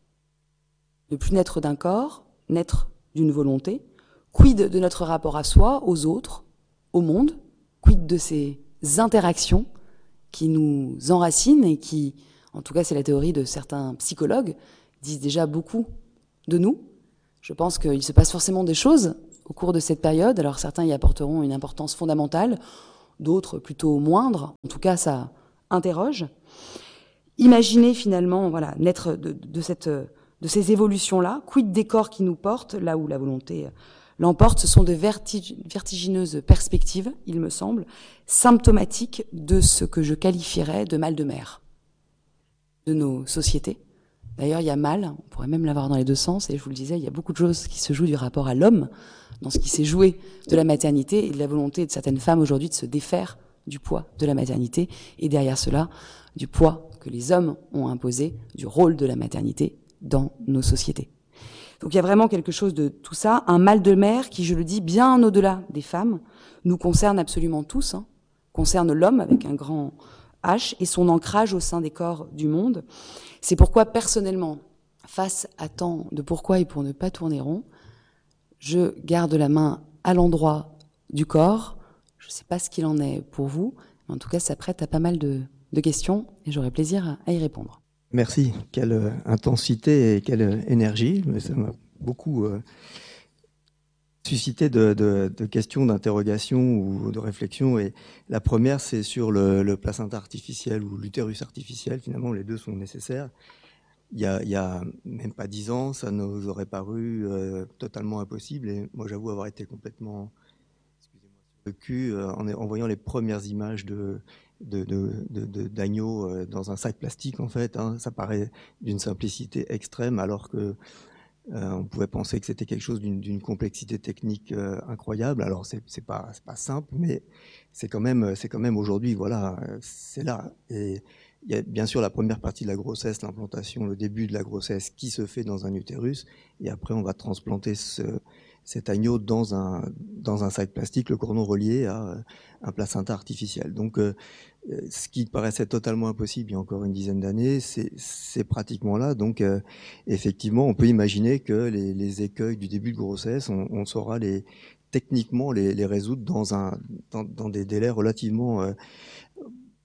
Ne plus naître d'un corps, naître d'une volonté. Quid de notre rapport à soi, aux autres, au monde? Quid de ces interactions qui nous enracinent et qui, en tout cas c'est la théorie de certains psychologues, disent déjà beaucoup de nous? Je pense qu'il se passe forcément des choses au cours de cette période. Alors certains y apporteront une importance fondamentale, d'autres plutôt moindre. En tout cas, ça interroge. Imaginez finalement, voilà, naître de, de, cette, de ces évolutions-là. Quid des corps qui nous portent, là où la volonté l'emporte? Ce sont de vertig- vertigineuses perspectives, il me semble, symptomatiques de ce que je qualifierais de mal de mer de nos sociétés. D'ailleurs, il y a mal, on pourrait même l'avoir dans les deux sens, et je vous le disais, il y a beaucoup de choses qui se jouent du rapport à l'homme, dans ce qui s'est joué de la maternité et de la volonté de certaines femmes aujourd'hui de se défaire du poids de la maternité, et derrière cela, du poids que les hommes ont imposé du rôle de la maternité dans nos sociétés. Donc il y a vraiment quelque chose de tout ça, un mal de mer qui, je le dis, bien au-delà des femmes, nous concerne absolument tous, hein, concerne l'homme avec un grand H et son ancrage au sein des corps du monde. C'est pourquoi, personnellement, face à tant de pourquoi et pour ne pas tourner rond, je garde la main à l'endroit du corps. Je ne sais pas ce qu'il en est pour vous, mais en tout cas, ça prête à pas mal de, de questions et j'aurai plaisir à y répondre. Merci. Quelle euh, intensité et quelle euh, énergie. Ça m'a beaucoup euh, suscité de, de, de questions, d'interrogations ou de réflexions. Et la première, c'est sur le, le placenta artificiel ou l'utérus artificiel. Finalement, les deux sont nécessaires. Il y a, il y a même pas dix ans, ça nous aurait paru euh, totalement impossible. Et moi, j'avoue avoir été complètement, excusez-moi, sur le cul euh, en, en voyant les premières images de de, de, de, de d'agneaux euh, dans un sac plastique. En fait, hein, ça paraît d'une simplicité extrême, alors que euh, on pouvait penser que c'était quelque chose d'une, d'une complexité technique euh, incroyable. Alors, c'est, c'est pas, c'est pas simple, mais c'est quand même, c'est quand même aujourd'hui, voilà, c'est là. Et il y a bien sûr la première partie de la grossesse, l'implantation, le début de la grossesse qui se fait dans un utérus, et après on va transplanter ce, cet agneau dans un, dans un sac plastique, le cordon relié à un placenta artificiel. Donc, euh, ce qui paraissait totalement impossible il y a encore une dizaine d'années, c'est, c'est pratiquement là. Donc, euh, effectivement, on peut imaginer que les, les écueils du début de grossesse, on, on saura les, techniquement les, les résoudre dans, un, dans, dans des délais relativement... Euh,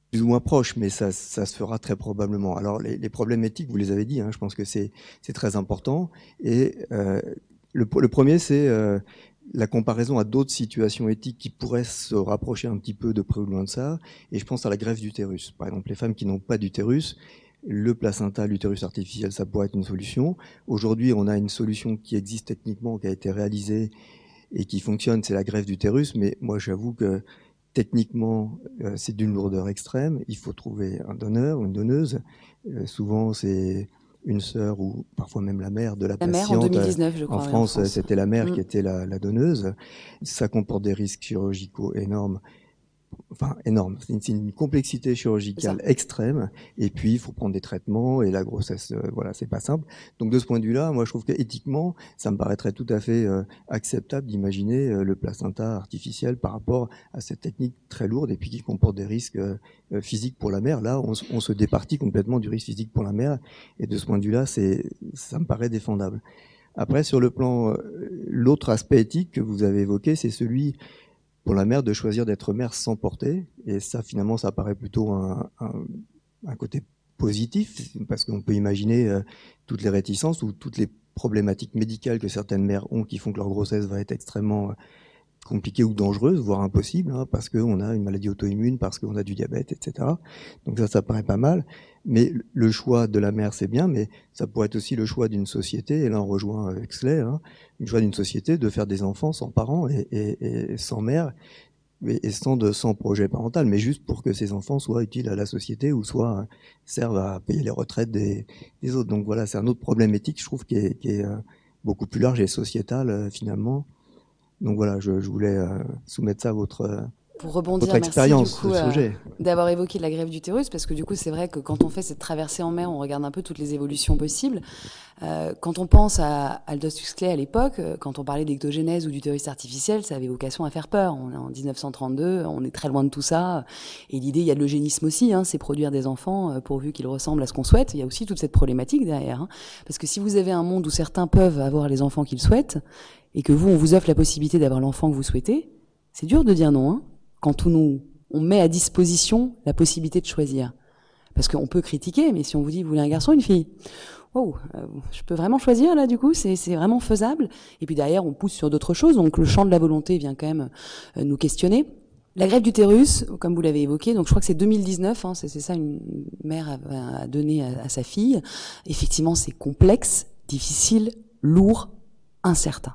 plus ou moins proche, mais ça, ça se fera très probablement. Alors les, les problèmes éthiques, vous les avez dit, hein, je pense que c'est c'est très important. Et euh, le, le premier, c'est euh, la comparaison à d'autres situations éthiques qui pourraient se rapprocher un petit peu de près ou de loin de ça. Et je pense à la greffe d'utérus. Par exemple, les femmes qui n'ont pas d'utérus, le placenta, l'utérus artificiel, ça pourrait être une solution. Aujourd'hui, on a une solution qui existe techniquement, qui a été réalisée et qui fonctionne, c'est la greffe d'utérus. Mais moi, j'avoue que techniquement, euh, c'est d'une lourdeur extrême. Il faut trouver un donneur ou une donneuse. Euh, souvent, c'est une sœur ou parfois même la mère de la, la patiente. La mère en deux mille dix-neuf, je crois. En France, en France. c'était la mère mmh. qui était la, la donneuse. Ça comporte des risques chirurgicaux énormes. Enfin, énorme. C'est une, c'est une complexité chirurgicale extrême. Et puis, il faut prendre des traitements et la grossesse, euh, voilà, c'est pas simple. Donc, de ce point de vue-là, moi, je trouve qu'éthiquement, ça me paraîtrait tout à fait euh, acceptable d'imaginer euh, le placenta artificiel par rapport à cette technique très lourde et puis qui comporte des risques euh, physiques pour la mère. Là, on, on se départit complètement du risque physique pour la mère. Et de ce point de vue-là, c'est, ça me paraît défendable. Après, sur le plan, euh, l'autre aspect éthique que vous avez évoqué, c'est celui pour la mère de choisir d'être mère sans porter. Et ça, finalement, ça paraît plutôt un, un, un côté positif, parce qu'on peut imaginer euh, toutes les réticences ou toutes les problématiques médicales que certaines mères ont qui font que leur grossesse va être extrêmement euh, compliquée ou dangereuse, voire impossible, hein, parce qu'on a une maladie auto-immune, parce qu'on a du diabète, et cetera. Donc ça, ça paraît pas mal. Mais le choix de la mère, c'est bien, mais ça pourrait être aussi le choix d'une société, et là on rejoint Huxley, hein, le choix d'une société de faire des enfants sans parents et, et, et sans mère, et, et sans, de, sans projet parental, mais juste pour que ces enfants soient utiles à la société ou soit euh, servent à payer les retraites des, des autres. Donc voilà, c'est un autre problème éthique, je trouve, qui est, qui est euh, beaucoup plus large et sociétal euh, finalement. Donc voilà, je, je voulais euh, soumettre ça à votre... Euh, Pour rebondir, votre expérience merci du coup, de sujet. Euh, d'avoir évoqué la greffe d'utérus, parce que du coup, c'est vrai que quand on fait cette traversée en mer, on regarde un peu toutes les évolutions possibles. Euh, quand on pense à Aldous Huxley à l'époque, quand on parlait d'ectogénèse ou d'utérus artificiel, ça avait vocation à faire peur. On est en dix-neuf cent trente-deux, on est très loin de tout ça. Et l'idée, il y a de l'eugénisme aussi, hein, c'est produire des enfants pourvu qu'ils ressemblent à ce qu'on souhaite. Il y a aussi toute cette problématique derrière. Hein, parce que si vous avez un monde où certains peuvent avoir les enfants qu'ils souhaitent, et que vous, on vous offre la possibilité d'avoir l'enfant que vous souhaitez, c'est dur de dire non, hein, quand on nous, on met à disposition la possibilité de choisir. Parce qu'on peut critiquer, mais si on vous dit, vous voulez un garçon ou une fille? Wow, euh, je peux vraiment choisir, là, du coup, c'est, c'est vraiment faisable. Et puis derrière, on pousse sur d'autres choses, donc le champ de la volonté vient quand même euh, nous questionner. La greffe d'utérus, comme vous l'avez évoqué, donc je crois que c'est deux mille dix-neuf, hein, c'est, c'est ça, une mère a, a donné à, à sa fille. Effectivement, c'est complexe, difficile, lourd, incertain.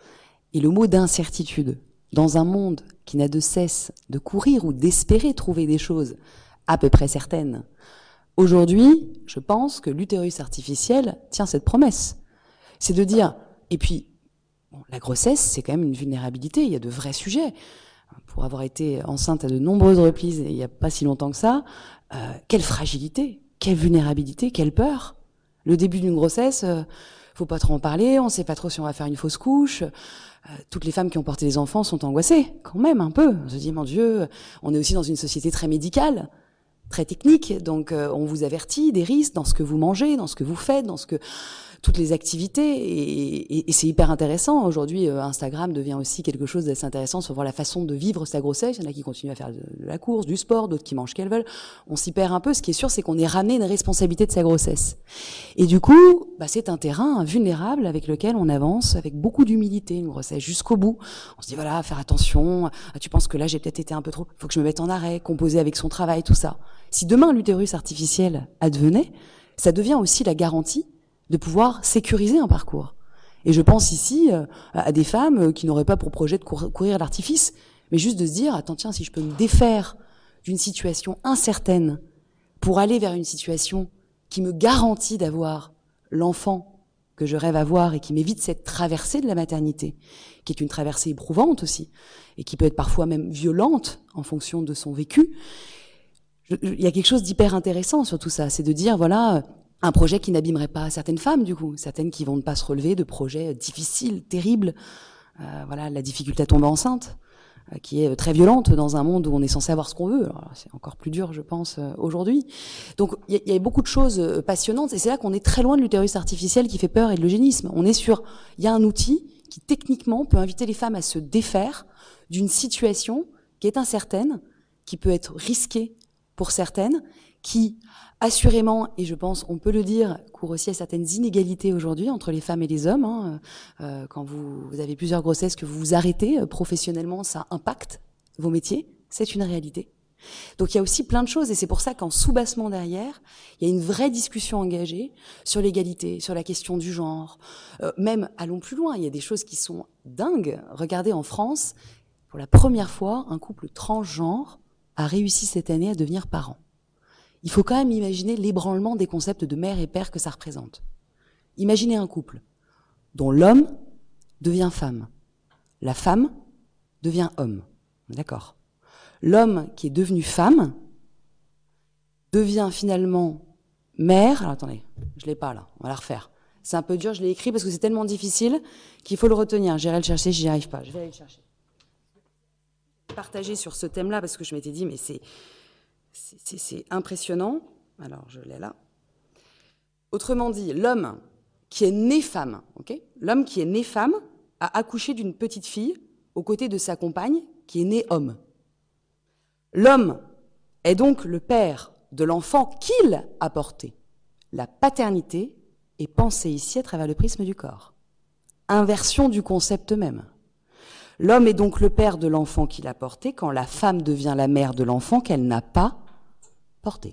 Et le mot d'incertitude, dans un monde qui n'a de cesse de courir ou d'espérer trouver des choses à peu près certaines, aujourd'hui, je pense que l'utérus artificiel tient cette promesse. C'est de dire, et puis, bon, la grossesse, c'est quand même une vulnérabilité, il y a de vrais sujets. Pour avoir été enceinte à de nombreuses reprises, et il n'y a pas si longtemps que ça, euh, quelle fragilité, quelle vulnérabilité, quelle peur. Le début d'une grossesse, euh, faut pas trop en parler, on sait pas trop si on va faire une fausse couche. Euh, toutes les femmes qui ont porté des enfants sont angoissées, quand même, un peu. On se dit, mon Dieu, on est aussi dans une société très médicale, très technique, donc euh, on vous avertit des risques dans ce que vous mangez, dans ce que vous faites, dans ce que toutes les activités, et, et, et c'est hyper intéressant. Aujourd'hui, euh, Instagram devient aussi quelque chose d'assez intéressant sur voir la façon de vivre sa grossesse. Il y en a qui continuent à faire de, de la course, du sport, d'autres qui mangent qu'elles veulent. On s'y perd un peu. Ce qui est sûr, c'est qu'on est ramené une responsabilité de sa grossesse. Et du coup, bah, c'est un terrain vulnérable avec lequel on avance avec beaucoup d'humilité, une grossesse jusqu'au bout. On se dit, voilà, faire attention. Ah, tu penses que là, j'ai peut-être été un peu trop... Faut que je me mette en arrêt, composer avec son travail, tout ça. Si demain, l'utérus artificiel advenait, ça devient aussi la garantie de pouvoir sécuriser un parcours. Et je pense ici euh, à des femmes qui n'auraient pas pour projet de cour- courir l'artifice, mais juste de se dire, attends, tiens, si je peux me défaire d'une situation incertaine pour aller vers une situation qui me garantit d'avoir l'enfant que je rêve avoir et qui m'évite cette traversée de la maternité, qui est une traversée éprouvante aussi, et qui peut être parfois même violente en fonction de son vécu. Je, je, il y a quelque chose d'hyper intéressant sur tout ça, c'est de dire, voilà, un projet qui n'abîmerait pas certaines femmes, du coup, certaines qui vont ne pas se relever de projets difficiles, terribles. Euh, voilà, la difficulté à tomber enceinte, euh, qui est très violente dans un monde où on est censé avoir ce qu'on veut. Alors, c'est encore plus dur, je pense, euh, aujourd'hui. Donc, il y, y a beaucoup de choses euh, passionnantes, et c'est là qu'on est très loin de l'utérus artificiel qui fait peur et de l'eugénisme. On est sur, il y a un outil qui techniquement peut inviter les femmes à se défaire d'une situation qui est incertaine, qui peut être risquée pour certaines, qui, assurément, et je pense, on peut le dire, court aussi à certaines inégalités aujourd'hui entre les femmes et les hommes. Hein. Euh, quand vous, vous avez plusieurs grossesses, que vous vous arrêtez euh, professionnellement, ça impacte vos métiers, c'est une réalité. Donc il y a aussi plein de choses, et c'est pour ça qu'en sous-bassement derrière, il y a une vraie discussion engagée sur l'égalité, sur la question du genre. Euh, même, allons plus loin, il y a des choses qui sont dingues. Regardez, en France, pour la première fois, un couple transgenre a réussi cette année à devenir parent. Il faut quand même imaginer l'ébranlement des concepts de mère et père que ça représente. Imaginez un couple dont l'homme devient femme, la femme devient homme. D'accord. L'homme qui est devenu femme devient finalement mère. Alors attendez, je l'ai pas là, on va la refaire. C'est un peu dur, je l'ai écrit parce que c'est tellement difficile qu'il faut le retenir. J'irai le chercher, j'y arrive pas. Je vais aller le chercher. Partager sur ce thème-là parce que je m'étais dit, mais c'est, c'est, c'est, c'est impressionnant. Alors je l'ai là. Autrement dit, l'homme qui est né femme, okay, l'homme qui est né femme a accouché d'une petite fille aux côtés de sa compagne qui est née homme. L'homme est donc le père de l'enfant qu'il a porté. La paternité est pensée ici à travers le prisme du corps. Inversion du concept même. L'homme est donc le père de l'enfant qu'il a porté quand la femme devient la mère de l'enfant qu'elle n'a pas porté.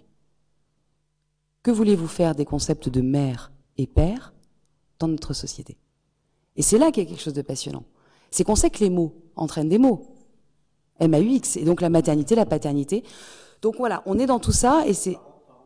Que voulez-vous faire des concepts de mère et père dans notre société? Et c'est là qu'il y a quelque chose de passionnant. C'est qu'on sait que les mots entraînent des mots. M A U X, et donc la maternité, la paternité. Donc voilà, on est dans tout ça, et c'est...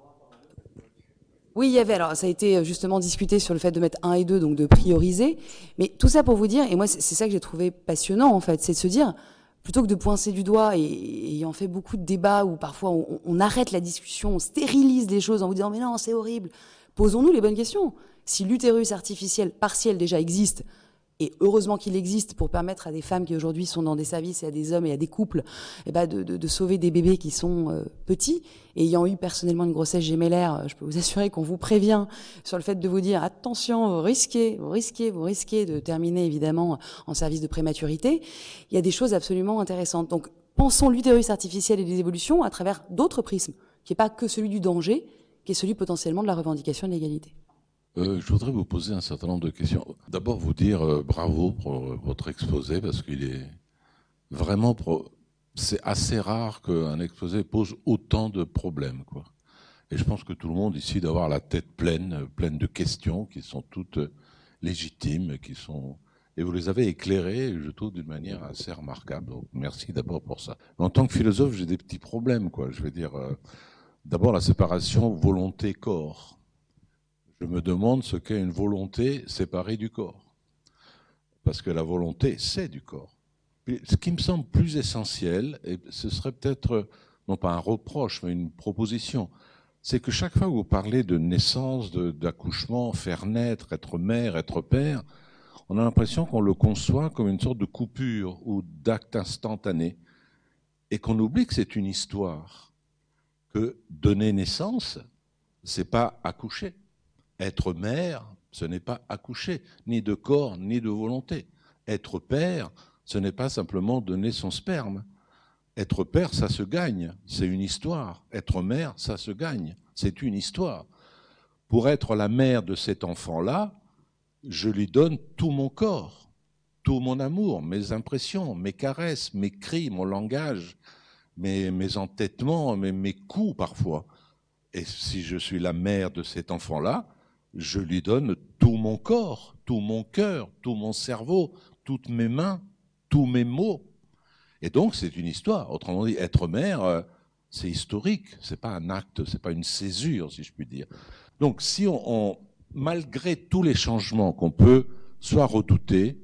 Oui, il y avait, alors ça a été justement discuté sur le fait de mettre un et deux, donc de prioriser, mais tout ça pour vous dire, et moi c'est ça que j'ai trouvé passionnant en fait, c'est de se dire, plutôt que de poincer du doigt, et ayant fait beaucoup de débats où parfois on, on arrête la discussion, on stérilise les choses en vous disant mais non, c'est horrible, posons-nous les bonnes questions. Si l'utérus artificiel partiel déjà existe, et heureusement qu'il existe pour permettre à des femmes qui aujourd'hui sont dans des services et à des hommes et à des couples eh ben de, de, de sauver des bébés qui sont euh, petits. Et ayant eu personnellement une grossesse gémellaire, je peux vous assurer qu'on vous prévient sur le fait de vous dire attention, vous risquez, vous risquez, vous risquez de terminer évidemment en service de prématurité. Il y a des choses absolument intéressantes. Donc pensons l'utérus artificiel et les évolutions à travers d'autres prismes, qui n'est pas que celui du danger, qui est celui potentiellement de la revendication de l'égalité. Euh, je voudrais vous poser un certain nombre de questions. D'abord, vous dire euh, bravo pour euh, votre exposé, parce qu'il est vraiment... Pro... C'est assez rare qu'un exposé pose autant de problèmes, quoi. Et je pense que tout le monde ici doit avoir la tête pleine, pleine de questions qui sont toutes légitimes, qui sont... Et vous les avez éclairées, je trouve, d'une manière assez remarquable. Donc, merci d'abord pour ça. Mais en tant que philosophe, j'ai des petits problèmes, quoi. Je veux dire, euh, d'abord la séparation volonté-corps. Je me demande ce qu'est une volonté séparée du corps. Parce que la volonté, c'est du corps. Puis, ce qui me semble plus essentiel, et ce serait peut-être, non pas un reproche, mais une proposition, c'est que chaque fois que vous parlez de naissance, de, d'accouchement, faire naître, être mère, être père, on a l'impression qu'on le conçoit comme une sorte de coupure ou d'acte instantané, et qu'on oublie que c'est une histoire, que donner naissance, c'est pas accoucher. Être mère, ce n'est pas accoucher, ni de corps, ni de volonté. Être père, ce n'est pas simplement donner son sperme. Être père, ça se gagne, c'est une histoire. Être mère, ça se gagne, c'est une histoire. Pour être la mère de cet enfant-là, je lui donne tout mon corps, tout mon amour, mes impressions, mes caresses, mes cris, mon langage, mes, mes entêtements, mes, mes coups parfois. Et si je suis la mère de cet enfant-là, je lui donne tout mon corps, tout mon cœur, tout mon cerveau, toutes mes mains, tous mes mots. Et donc, c'est une histoire. Autrement dit, être mère, c'est historique. C'est pas un acte, c'est pas une césure, si je puis dire. Donc, si on, on malgré tous les changements qu'on peut soit redouter,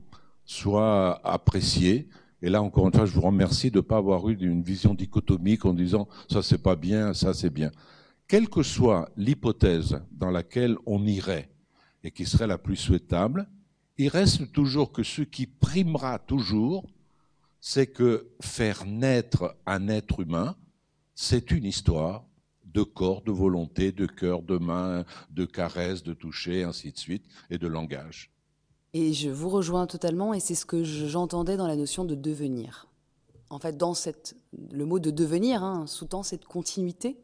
soit apprécier, et là, encore une fois, je vous remercie de ne pas avoir eu une vision dichotomique en disant « ça, c'est pas bien, ça, c'est bien ». Quelle que soit l'hypothèse dans laquelle on irait et qui serait la plus souhaitable, il reste toujours que ce qui primera toujours, c'est que faire naître un être humain, c'est une histoire de corps, de volonté, de cœur, de main, de caresse, de toucher, ainsi de suite, et de langage. Et je vous rejoins totalement, et c'est ce que j'entendais dans la notion de devenir. En fait, dans cette, le mot de devenir hein, sous-tend cette continuité.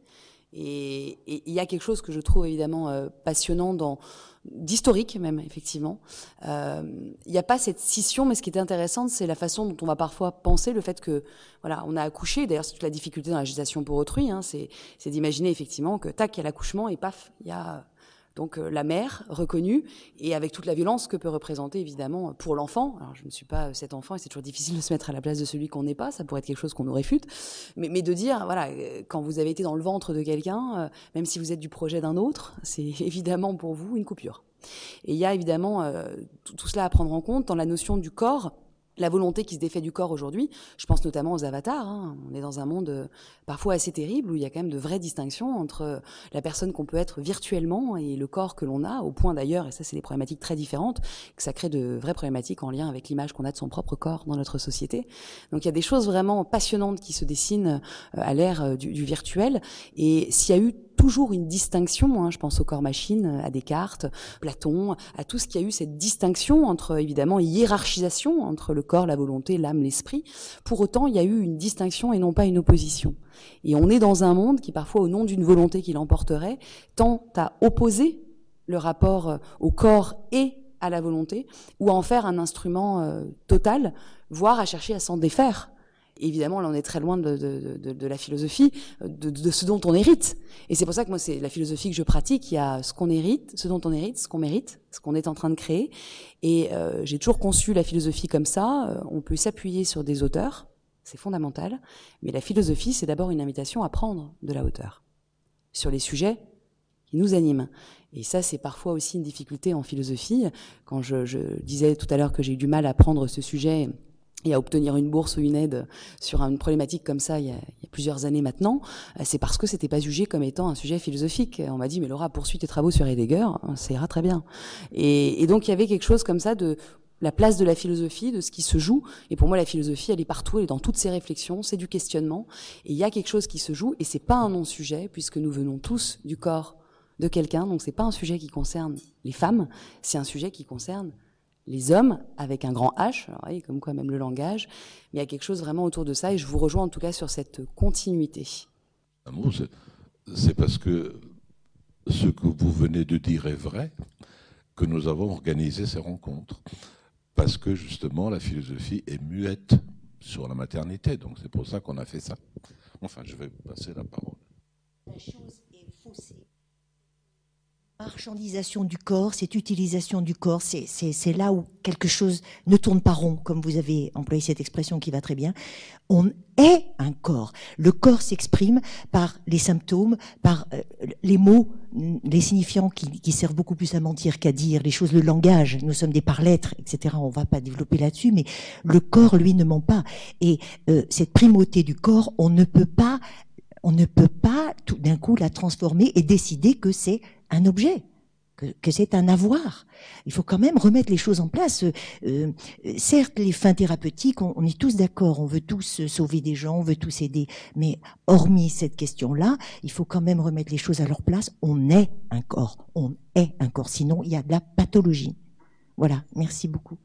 Et il y a quelque chose que je trouve évidemment euh, passionnant, dans, d'historique même, effectivement. Il euh, n'y a pas cette scission, mais ce qui est intéressant, c'est la façon dont on va parfois penser le fait que, voilà, on a accouché. D'ailleurs, c'est toute la difficulté dans la gestation pour autrui. Hein, c'est, c'est d'imaginer effectivement que, tac, il y a l'accouchement et paf, il y a... Donc euh, la mère reconnue, et avec toute la violence que peut représenter évidemment pour l'enfant. Alors je ne suis pas cet enfant et c'est toujours difficile de se mettre à la place de celui qu'on n'est pas, ça pourrait être quelque chose qu'on nous réfute, mais, mais de dire, voilà, quand vous avez été dans le ventre de quelqu'un, euh, même si vous êtes du projet d'un autre, c'est évidemment pour vous une coupure. Et il y a évidemment euh, tout, tout cela à prendre en compte dans la notion du corps, la volonté qui se défait du corps aujourd'hui. Je pense notamment aux avatars. Hein. On est dans un monde euh, parfois assez terrible où il y a quand même de vraies distinctions entre euh, la personne qu'on peut être virtuellement et le corps que l'on a, au point d'ailleurs, et ça c'est des problématiques très différentes, que ça crée de vraies problématiques en lien avec l'image qu'on a de son propre corps dans notre société. Donc il y a des choses vraiment passionnantes qui se dessinent euh, à l'ère euh, du, du virtuel. Et s'il y a eu toujours une distinction, hein, je pense au corps-machine, à Descartes, Platon, à tout ce qui a eu cette distinction entre, évidemment, hiérarchisation entre le corps, la volonté, l'âme, l'esprit. Pour autant, il y a eu une distinction et non pas une opposition. Et on est dans un monde qui, parfois, au nom d'une volonté qui l'emporterait, tend à opposer le rapport au corps et à la volonté, ou à en faire un instrument euh, total, voire à chercher à s'en défaire. Évidemment, là, on est très loin de, de, de, de la philosophie, de, de ce dont on hérite. Et c'est pour ça que moi, c'est la philosophie que je pratique. Il y a ce qu'on hérite, ce dont on hérite, ce qu'on mérite, ce qu'on est en train de créer. Et euh, j'ai toujours conçu la philosophie comme ça. On peut s'appuyer sur des auteurs, c'est fondamental. Mais la philosophie, c'est d'abord une invitation à prendre de la hauteur sur les sujets qui nous animent. Et ça, c'est parfois aussi une difficulté en philosophie. Quand je, je disais tout à l'heure que j'ai eu du mal à prendre ce sujet et à obtenir une bourse ou une aide sur une problématique comme ça il y a, il y a plusieurs années maintenant, c'est parce que c'était pas jugé comme étant un sujet philosophique. On m'a dit, mais Laura, poursuis tes travaux sur Heidegger, ça ira très bien. Et, et donc il y avait quelque chose comme ça de la place de la philosophie, de ce qui se joue. Et pour moi, la philosophie, elle est partout, elle est dans toutes ses réflexions, c'est du questionnement. Et il y a quelque chose qui se joue, et c'est pas un non-sujet, puisque nous venons tous du corps de quelqu'un. Donc c'est pas un sujet qui concerne les femmes, c'est un sujet qui concerne les hommes, avec un grand H, alors, oui, comme quoi même le langage, mais il y a quelque chose vraiment autour de ça, et je vous rejoins en tout cas sur cette continuité. Un mot, c'est, c'est parce que ce que vous venez de dire est vrai, que nous avons organisé ces rencontres. Parce que justement, la philosophie est muette sur la maternité, donc c'est pour ça qu'on a fait ça. Enfin, je vais passer la parole. La chose est faussée. Marchandisation du corps, cette utilisation du corps, c'est, c'est, c'est là où quelque chose ne tourne pas rond, comme vous avez employé cette expression qui va très bien. On est un corps. Le corps s'exprime par les symptômes, par euh, les mots, les signifiants qui, qui servent beaucoup plus à mentir qu'à dire, les choses, le langage. Nous sommes des par-lettres, et cetera. On va pas développer là-dessus, mais le corps, lui, ne ment pas. Et euh, cette primauté du corps, on ne peut pas, on ne peut pas tout d'un coup la transformer et décider que c'est un objet, que, que c'est un avoir. Il faut quand même remettre les choses en place. Euh, certes, les fins thérapeutiques, on, on est tous d'accord, on veut tous sauver des gens, on veut tous aider, mais hormis cette question-là, il faut quand même remettre les choses à leur place. On est un corps, on est un corps, sinon il y a de la pathologie. Voilà, merci beaucoup.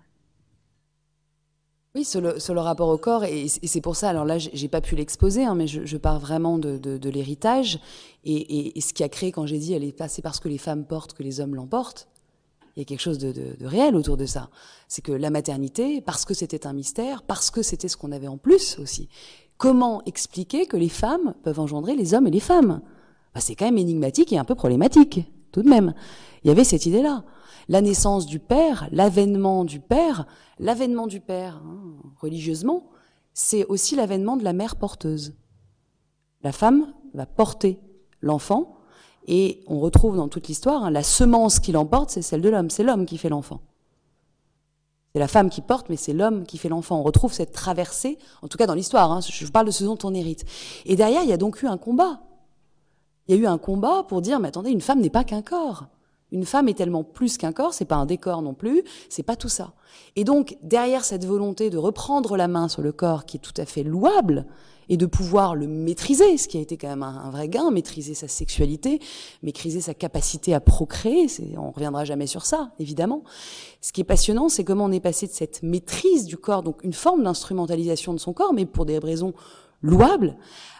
Oui, sur le, sur le rapport au corps, et, et c'est pour ça, alors là, j'ai pas pu l'exposer, hein, mais je, je pars vraiment de, de, de l'héritage, et, et, et ce qui a créé, quand j'ai dit, elle est pas, c'est parce que les femmes portent que les hommes l'emportent, il y a quelque chose de, de, de réel autour de ça. C'est que la maternité, parce que c'était un mystère, parce que c'était ce qu'on avait en plus aussi, comment expliquer que les femmes peuvent engendrer les hommes et les femmes? Bah, c'est quand même énigmatique et un peu problématique, tout de même. Il y avait cette idée-là. La naissance du père, l'avènement du père, l'avènement du père, hein, religieusement, c'est aussi l'avènement de la mère porteuse. La femme va porter l'enfant, et on retrouve dans toute l'histoire, hein, la semence qui l'emporte, c'est celle de l'homme, c'est l'homme qui fait l'enfant. C'est la femme qui porte, mais c'est l'homme qui fait l'enfant. On retrouve cette traversée, en tout cas dans l'histoire, hein, je parle de ce dont on hérite. Et derrière, il y a donc eu un combat. Il y a eu un combat pour dire, mais attendez, une femme n'est pas qu'un corps. Une femme est tellement plus qu'un corps, c'est pas un décor non plus, c'est pas tout ça. Et donc, derrière cette volonté de reprendre la main sur le corps, qui est tout à fait louable, et de pouvoir le maîtriser, ce qui a été quand même un, un vrai gain, maîtriser sa sexualité, maîtriser sa capacité à procréer, c'est, on reviendra jamais sur ça, évidemment. Ce qui est passionnant, c'est comment on est passé de cette maîtrise du corps, donc une forme d'instrumentalisation de son corps, mais pour des raisons louables,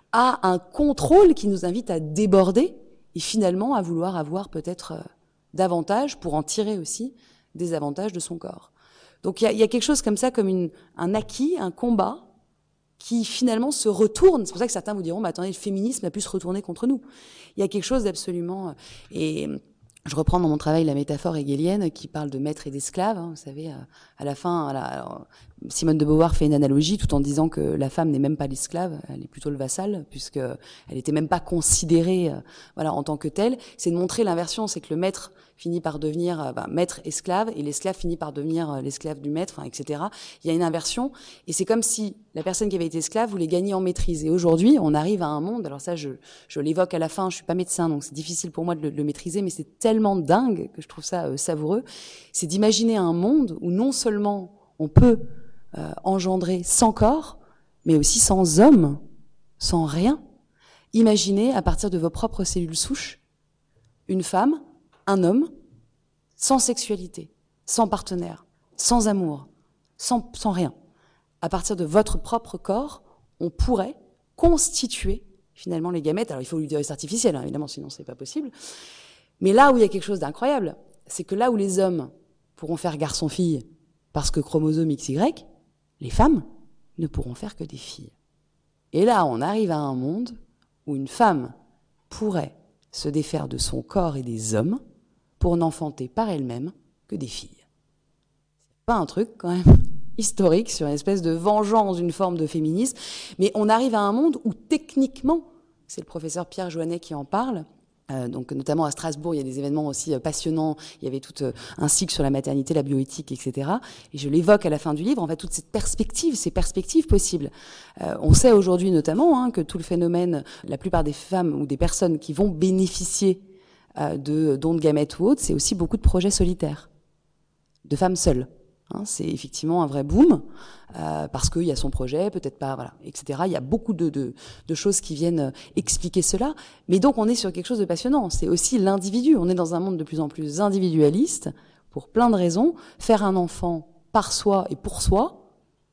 à un contrôle qui nous invite à déborder et finalement à vouloir avoir peut-être euh, davantage pour en tirer aussi des avantages de son corps. Donc il y a, y a quelque chose comme ça, comme une, un acquis, un combat qui finalement se retourne. C'est pour ça que certains vous diront, bah, attendez, le féminisme a pu se retourner contre nous. Il y a quelque chose d'absolument... Et je reprends dans mon travail la métaphore hegelienne qui parle de maître et d'esclave. Hein, vous savez, à la fin, à la, alors, Simone de Beauvoir fait une analogie tout en disant que la femme n'est même pas l'esclave, elle est plutôt le vassal, puisqu'elle n'était même pas considérée euh, voilà, en tant que telle. C'est de montrer l'inversion, c'est que le maître finit par devenir euh, bah, maître-esclave, et l'esclave finit par devenir euh, l'esclave du maître, enfin, et cetera. Il y a une inversion, et c'est comme si la personne qui avait été esclave voulait gagner en maîtrise. Et aujourd'hui, on arrive à un monde, alors ça, je, je l'évoque à la fin, je suis pas médecin, donc c'est difficile pour moi de le, de le maîtriser, mais c'est tellement dingue que je trouve ça euh, savoureux, c'est d'imaginer un monde où non seulement on peut euh, engendrer sans corps, mais aussi sans homme, sans rien. Imaginez, à partir de vos propres cellules souches, une femme, un homme, sans sexualité, sans partenaire, sans amour, sans, sans rien. À partir de votre propre corps, on pourrait constituer finalement les gamètes. Alors il faut l'utérus artificiel, hein, évidemment, sinon c'est pas possible. Mais là où il y a quelque chose d'incroyable, c'est que là où les hommes pourront faire garçon-fille parce que chromosome X Y, les femmes ne pourront faire que des filles. Et là, on arrive à un monde où une femme pourrait se défaire de son corps et des hommes pour n'enfanter par elle-même que des filles. C'est pas un truc quand même historique sur une espèce de vengeance, une forme de féminisme, mais on arrive à un monde où techniquement, c'est le professeur Pierre Joannet qui en parle, euh, donc notamment à Strasbourg, il y a des événements aussi euh, passionnants, il y avait tout euh, un cycle sur la maternité, la bioéthique, et cetera. Et je l'évoque à la fin du livre, en fait, toute cette perspective, ces perspectives possibles. Euh, on sait aujourd'hui notamment hein, que tout le phénomène, la plupart des femmes ou des personnes qui vont bénéficier euh, de dons de gamètes ou autres, c'est aussi beaucoup de projets solitaires, de femmes seules. Hein, c'est effectivement un vrai boom, euh, parce qu'il y a son projet, peut-être pas, voilà, et cetera. Il y a beaucoup de, de, de choses qui viennent expliquer cela. Mais donc, on est sur quelque chose de passionnant. C'est aussi l'individu. On est dans un monde de plus en plus individualiste, pour plein de raisons. Faire un enfant par soi et pour soi,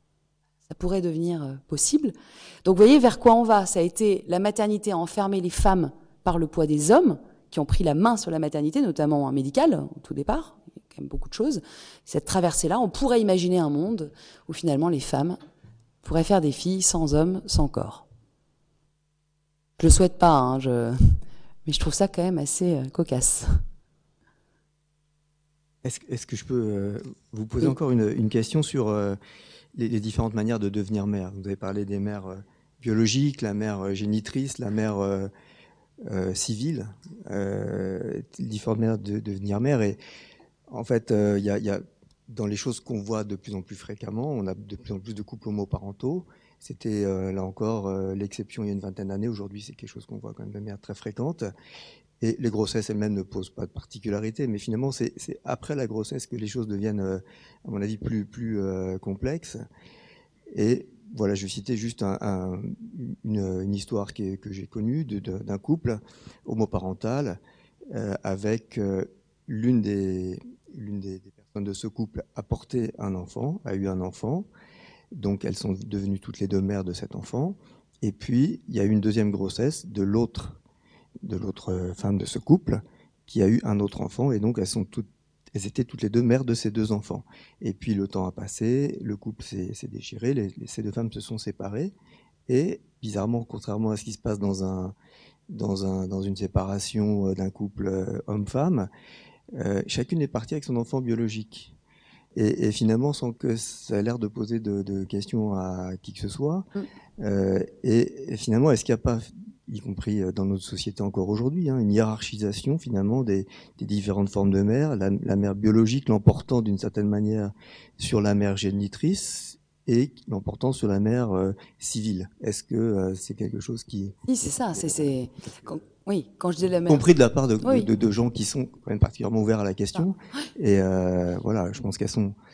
ça pourrait devenir possible. Donc, vous voyez vers quoi on va. Ça a été la maternité a enfermé les femmes par le poids des hommes, qui ont pris la main sur la maternité, notamment médicale, au tout départ. Il y a quand même beaucoup de choses. Cette traversée-là, on pourrait imaginer un monde où finalement les femmes pourraient faire des filles sans hommes, sans corps. Je le souhaite pas, hein, je... mais je trouve ça quand même assez euh, cocasse. Est-ce, est-ce que je peux euh, vous poser oui. encore une, une question sur euh, les, les différentes manières de devenir mère? Vous avez parlé des mères euh, biologiques, la mère euh, génitrice, la mère euh, euh, civile, euh, différentes manières de, de devenir mère. Et en fait, il euh, y, a, y a dans les choses qu'on voit de plus en plus fréquemment, on a de plus en plus de couples homoparentaux. C'était euh, là encore euh, l'exception il y a une vingtaine d'années. Aujourd'hui, c'est quelque chose qu'on voit quand même de manière très fréquente. Et les grossesses elles-mêmes ne posent pas de particularité, mais finalement, c'est, c'est après la grossesse que les choses deviennent, euh, à mon avis, plus, plus euh, complexes. Et voilà, je vais citer juste un, un, une, une histoire qui est, que j'ai connue de, de, d'un couple homoparental euh, avec euh, l'une des l'une des, des personnes de ce couple a porté un enfant, a eu un enfant, donc elles sont devenues toutes les deux mères de cet enfant. Et puis il y a eu une deuxième grossesse de l'autre de l'autre femme de ce couple qui a eu un autre enfant, et donc elles sont toutes elles étaient toutes les deux mères de ces deux enfants. Et puis le temps a passé, le couple s'est, s'est déchiré, les, les, ces deux femmes se sont séparées, et bizarrement, contrairement à ce qui se passe dans un dans un dans une séparation d'un couple homme-femme, euh, chacune est partie avec son enfant biologique. Et, et finalement, sans que ça ait l'air de poser de, de questions à qui que ce soit, mm. euh, et, et finalement, est-ce qu'il n'y a pas, y compris dans notre société encore aujourd'hui, hein, une hiérarchisation finalement des, des différentes formes de mère, la, la mère biologique l'emportant d'une certaine manière sur la mère génitrice et l'emportant sur la mère euh, civile. Est-ce que euh, c'est quelque chose qui... Oui, c'est ça. C'est, c'est... Quand... Oui, quand je dis la mère... Compris de la part de, oui. de, de, de gens qui sont quand même particulièrement ouverts à la question. Ah. Et euh, voilà, je pense qu'elles sont...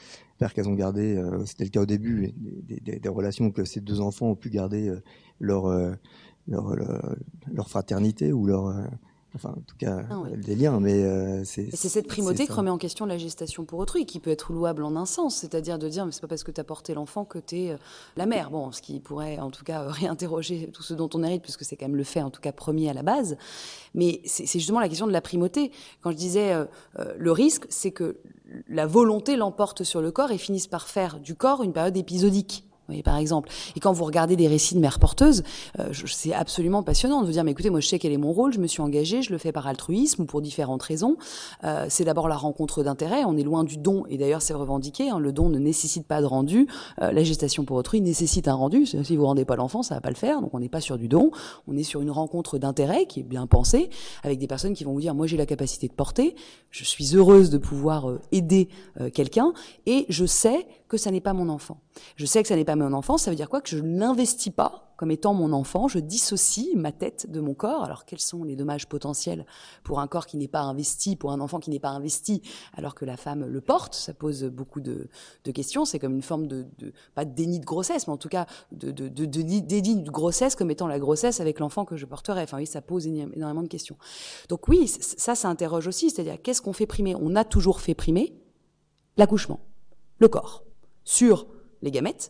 j'espère qu'elles ont gardé, euh, c'était le cas au début, des, des, des relations que ces deux enfants ont pu garder euh, leur, euh, leur, leur leur fraternité ou leur, euh, enfin en tout cas Ah oui. des liens. Mais euh, c'est Et c'est cette primauté c'est qui remet en question la gestation pour autrui, qui peut être louable en un sens, c'est-à-dire de dire mais c'est pas parce que tu as porté l'enfant que tu es la mère. Bon, ce qui pourrait en tout cas réinterroger tout ce dont on hérite, puisque c'est quand même le fait en tout cas premier à la base. Mais c'est justement la question de la primauté. Quand je disais euh, euh, le risque, c'est que la volonté l'emporte sur le corps et finisse par faire du corps une période épisodique. Vous voyez, par exemple. Et quand vous regardez des récits de mères porteuses, euh, c'est absolument passionnant de vous dire, mais écoutez, moi je sais quel est mon rôle, je me suis engagée, je le fais par altruisme ou pour différentes raisons. Euh, c'est d'abord la rencontre d'intérêt, on est loin du don, et d'ailleurs c'est revendiqué, hein, le don ne nécessite pas de rendu, euh, la gestation pour autrui nécessite un rendu, si vous rendez pas l'enfant, ça va pas le faire, donc on n'est pas sur du don, on est sur une rencontre d'intérêt qui est bien pensée, avec des personnes qui vont vous dire, moi j'ai la capacité de porter, je suis heureuse de pouvoir euh, aider euh, quelqu'un, et je sais que ça n'est pas mon enfant. Je sais que ça n'est pas mon enfant, ça veut dire quoi? Que je ne l'investis pas comme étant mon enfant, je dissocie ma tête de mon corps. Alors quels sont les dommages potentiels pour un corps qui n'est pas investi, pour un enfant qui n'est pas investi, alors que la femme le porte? Ça pose beaucoup de, de questions, c'est comme une forme de, de, pas de déni de grossesse, mais en tout cas de, de, de, de déni de grossesse comme étant la grossesse avec l'enfant que je porterai. Enfin oui, ça pose énormément de questions. Donc oui, ça, ça interroge aussi, c'est-à-dire qu'est-ce qu'on fait primer? On a toujours fait primer l'accouchement, le corps, sur les gamètes,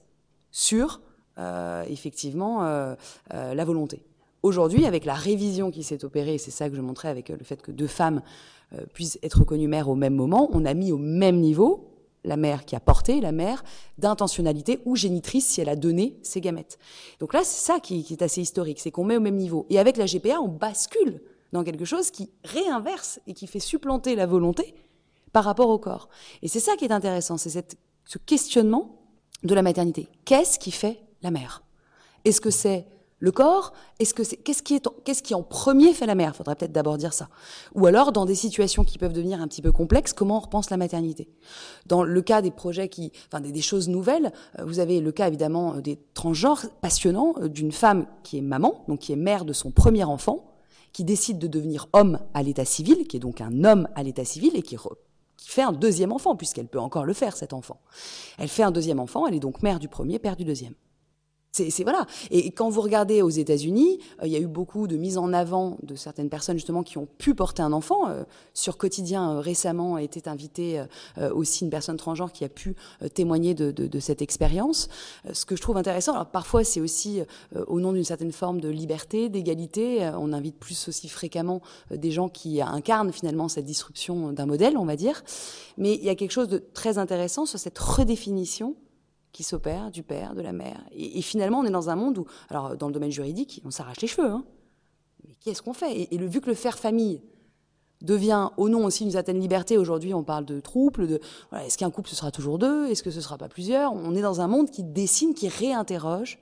sur euh, effectivement euh, euh, la volonté. Aujourd'hui, avec la révision qui s'est opérée, et c'est ça que je montrais avec le fait que deux femmes euh, puissent être reconnues mères au même moment, on a mis au même niveau la mère qui a porté, la mère d'intentionnalité ou génitrice si elle a donné ses gamètes. Donc là, c'est ça qui, qui est assez historique, c'est qu'on met au même niveau. Et avec la G P A, on bascule dans quelque chose qui réinverse et qui fait supplanter la volonté par rapport au corps. Et c'est ça qui est intéressant, c'est cette, ce questionnement de la maternité. Qu'est-ce qui fait la mère? Est-ce que c'est le corps? Est-ce que c'est qu'est-ce qui est qu'est-ce qui en premier fait la mère? Il faudrait peut-être d'abord dire ça. Ou alors dans des situations qui peuvent devenir un petit peu complexes, comment on repense la maternité? Dans le cas des projets qui, enfin des, des choses nouvelles, vous avez le cas évidemment des transgenres passionnants d'une femme qui est maman, donc qui est mère de son premier enfant, qui décide de devenir homme à l'état civil, qui est donc un homme à l'état civil et qui re qui fait un deuxième enfant, puisqu'elle peut encore le faire, cet enfant. Elle fait un deuxième enfant, elle est donc mère du premier, père du deuxième. C'est, c'est voilà. Et quand vous regardez aux États-Unis, euh, il y a eu beaucoup de mise en avant de certaines personnes justement qui ont pu porter un enfant. Euh, sur Quotidien euh, récemment était invitée euh, aussi une personne transgenre qui a pu euh, témoigner de, de, de cette expérience. Euh, ce que je trouve intéressant, alors parfois c'est aussi euh, au nom d'une certaine forme de liberté, d'égalité. Euh, on invite plus aussi fréquemment euh, des gens qui incarnent finalement cette disruption d'un modèle, on va dire. Mais il y a quelque chose de très intéressant sur cette redéfinition qui s'opère du père, de la mère. Et, et finalement, on est dans un monde où, alors dans le domaine juridique, on s'arrache les cheveux. Hein. Mais qu'est-ce qu'on fait? Et, et le, vu que le faire famille devient, au nom aussi d'une certaine liberté, aujourd'hui on parle de trouble, de voilà, est-ce qu'un couple ce sera toujours deux? Est-ce que ce sera pas plusieurs? On est dans un monde qui dessine, qui réinterroge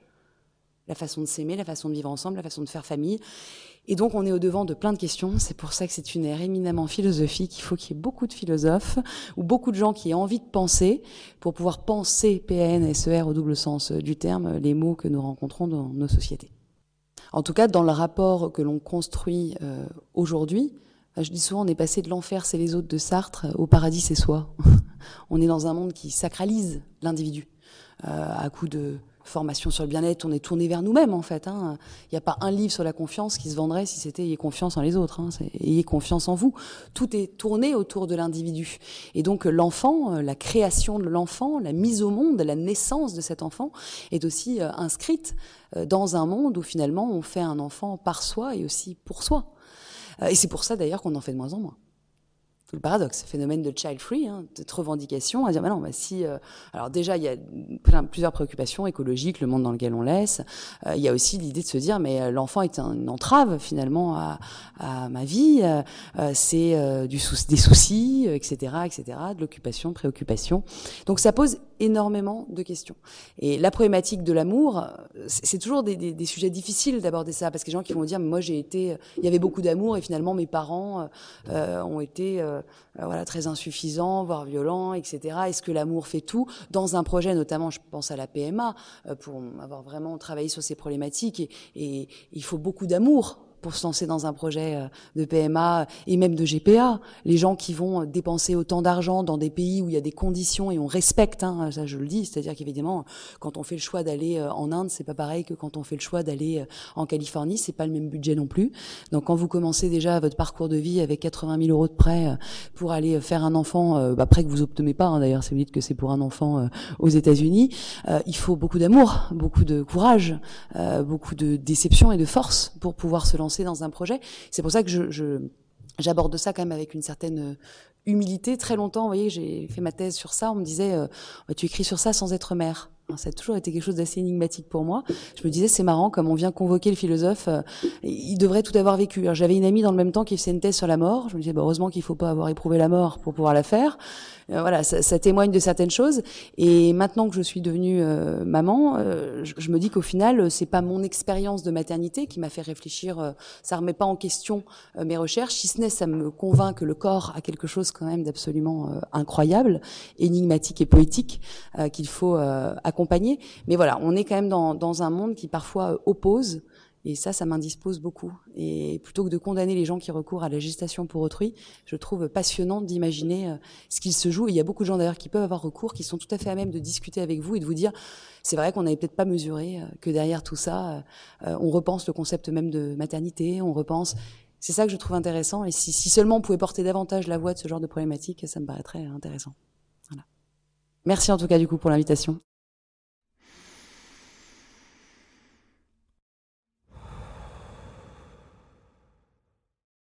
la façon de s'aimer, la façon de vivre ensemble, la façon de faire famille. Et donc, on est au-devant de plein de questions. C'est pour ça que c'est une ère éminemment philosophique. Il faut qu'il y ait beaucoup de philosophes ou beaucoup de gens qui aient envie de penser pour pouvoir penser P A N S E R au double sens du terme, les mots que nous rencontrons dans nos sociétés. En tout cas, dans le rapport que l'on construit euh, aujourd'hui, je dis souvent, on est passé de l'enfer, c'est les autres de Sartre, au paradis, c'est soi. On est dans un monde qui sacralise l'individu euh, à coup de formation sur le bien-être, on est tourné vers nous-mêmes en fait. Il hein. n'y a pas un livre sur la confiance qui se vendrait si c'était « ayez confiance en les autres hein. », c'est « ayez confiance en vous ». Tout est tourné autour de l'individu. Et donc l'enfant, la création de l'enfant, la mise au monde, la naissance de cet enfant est aussi euh, inscrite euh, dans un monde où finalement on fait un enfant par soi et aussi pour soi. Euh, et c'est pour ça d'ailleurs qu'on en fait de moins en moins. Le paradoxe, phénomène de child free, hein, de revendication, à dire, bah non, bah si, euh, alors déjà, il y a plein, plusieurs préoccupations écologiques, le monde dans lequel on laisse. Euh, il y a aussi l'idée de se dire, mais l'enfant est un, une entrave finalement à, à ma vie. Euh, c'est euh, du sou- des soucis, et cetera, et cetera, de l'occupation, préoccupation. Donc ça pose énormément de questions. Et la problématique de l'amour, c'est, c'est toujours des, des, des sujets difficiles d'aborder ça, parce que les gens qui vont dire, mais moi j'ai été, il y avait beaucoup d'amour et finalement mes parents euh, ont été euh, Euh, voilà, très insuffisant, voire violent, et cetera. Est-ce que l'amour fait tout? Dans un projet, notamment, je pense à la P M A, euh, pour avoir vraiment travaillé sur ces problématiques, et, et il faut beaucoup d'amour pour se lancer dans un projet de P M A et même de G P A. Les gens qui vont dépenser autant d'argent dans des pays où il y a des conditions et on respecte, hein, ça je le dis, c'est-à-dire qu'évidemment, quand on fait le choix d'aller en Inde, c'est pas pareil que quand on fait le choix d'aller en Californie, c'est pas le même budget non plus. Donc quand vous commencez déjà votre parcours de vie avec quatre-vingt mille euros de prêt pour aller faire un enfant, euh, bah, prêt que vous obtenez pas, hein, d'ailleurs, si vous dites que c'est pour un enfant euh, aux États-Unis, euh, il faut beaucoup d'amour, beaucoup de courage, euh, beaucoup de déception et de force pour pouvoir se lancer dans un projet. C'est pour ça que je, je j'aborde ça quand même avec une certaine humilité. Très longtemps, vous voyez, j'ai fait ma thèse sur ça. On me disait, euh, tu écris sur ça sans être mère. Ça a toujours été quelque chose d'assez énigmatique pour moi. Je me disais, c'est marrant, comme on vient convoquer le philosophe, euh, il devrait tout avoir vécu. Alors, j'avais une amie dans le même temps qui faisait une thèse sur la mort. Je me disais, bah, heureusement qu'il faut pas avoir éprouvé la mort pour pouvoir la faire. Euh, voilà, ça, ça témoigne de certaines choses. Et maintenant que je suis devenue euh, maman, euh, je, je me dis qu'au final, c'est pas mon expérience de maternité qui m'a fait réfléchir. Euh, ça remet pas en question euh, mes recherches, si ce n'est ça me convainc que le corps a quelque chose quand même d'absolument euh, incroyable, énigmatique et poétique euh, qu'il faut euh, accompagner. Mais voilà, on est quand même dans, dans un monde qui parfois euh, oppose. Et ça, ça m'indispose beaucoup. Et plutôt que de condamner les gens qui recourent à la gestation pour autrui, je trouve passionnant d'imaginer euh, ce qu'il se joue. Et il y a beaucoup de gens d'ailleurs qui peuvent avoir recours, qui sont tout à fait à même de discuter avec vous et de vous dire, c'est vrai qu'on n'avait peut-être pas mesuré euh, que derrière tout ça, euh, on repense le concept même de maternité, on repense... C'est ça que je trouve intéressant. Et si, si seulement on pouvait porter davantage la voix de ce genre de problématique, ça me paraîtrait intéressant. Voilà. Merci en tout cas du coup pour l'invitation.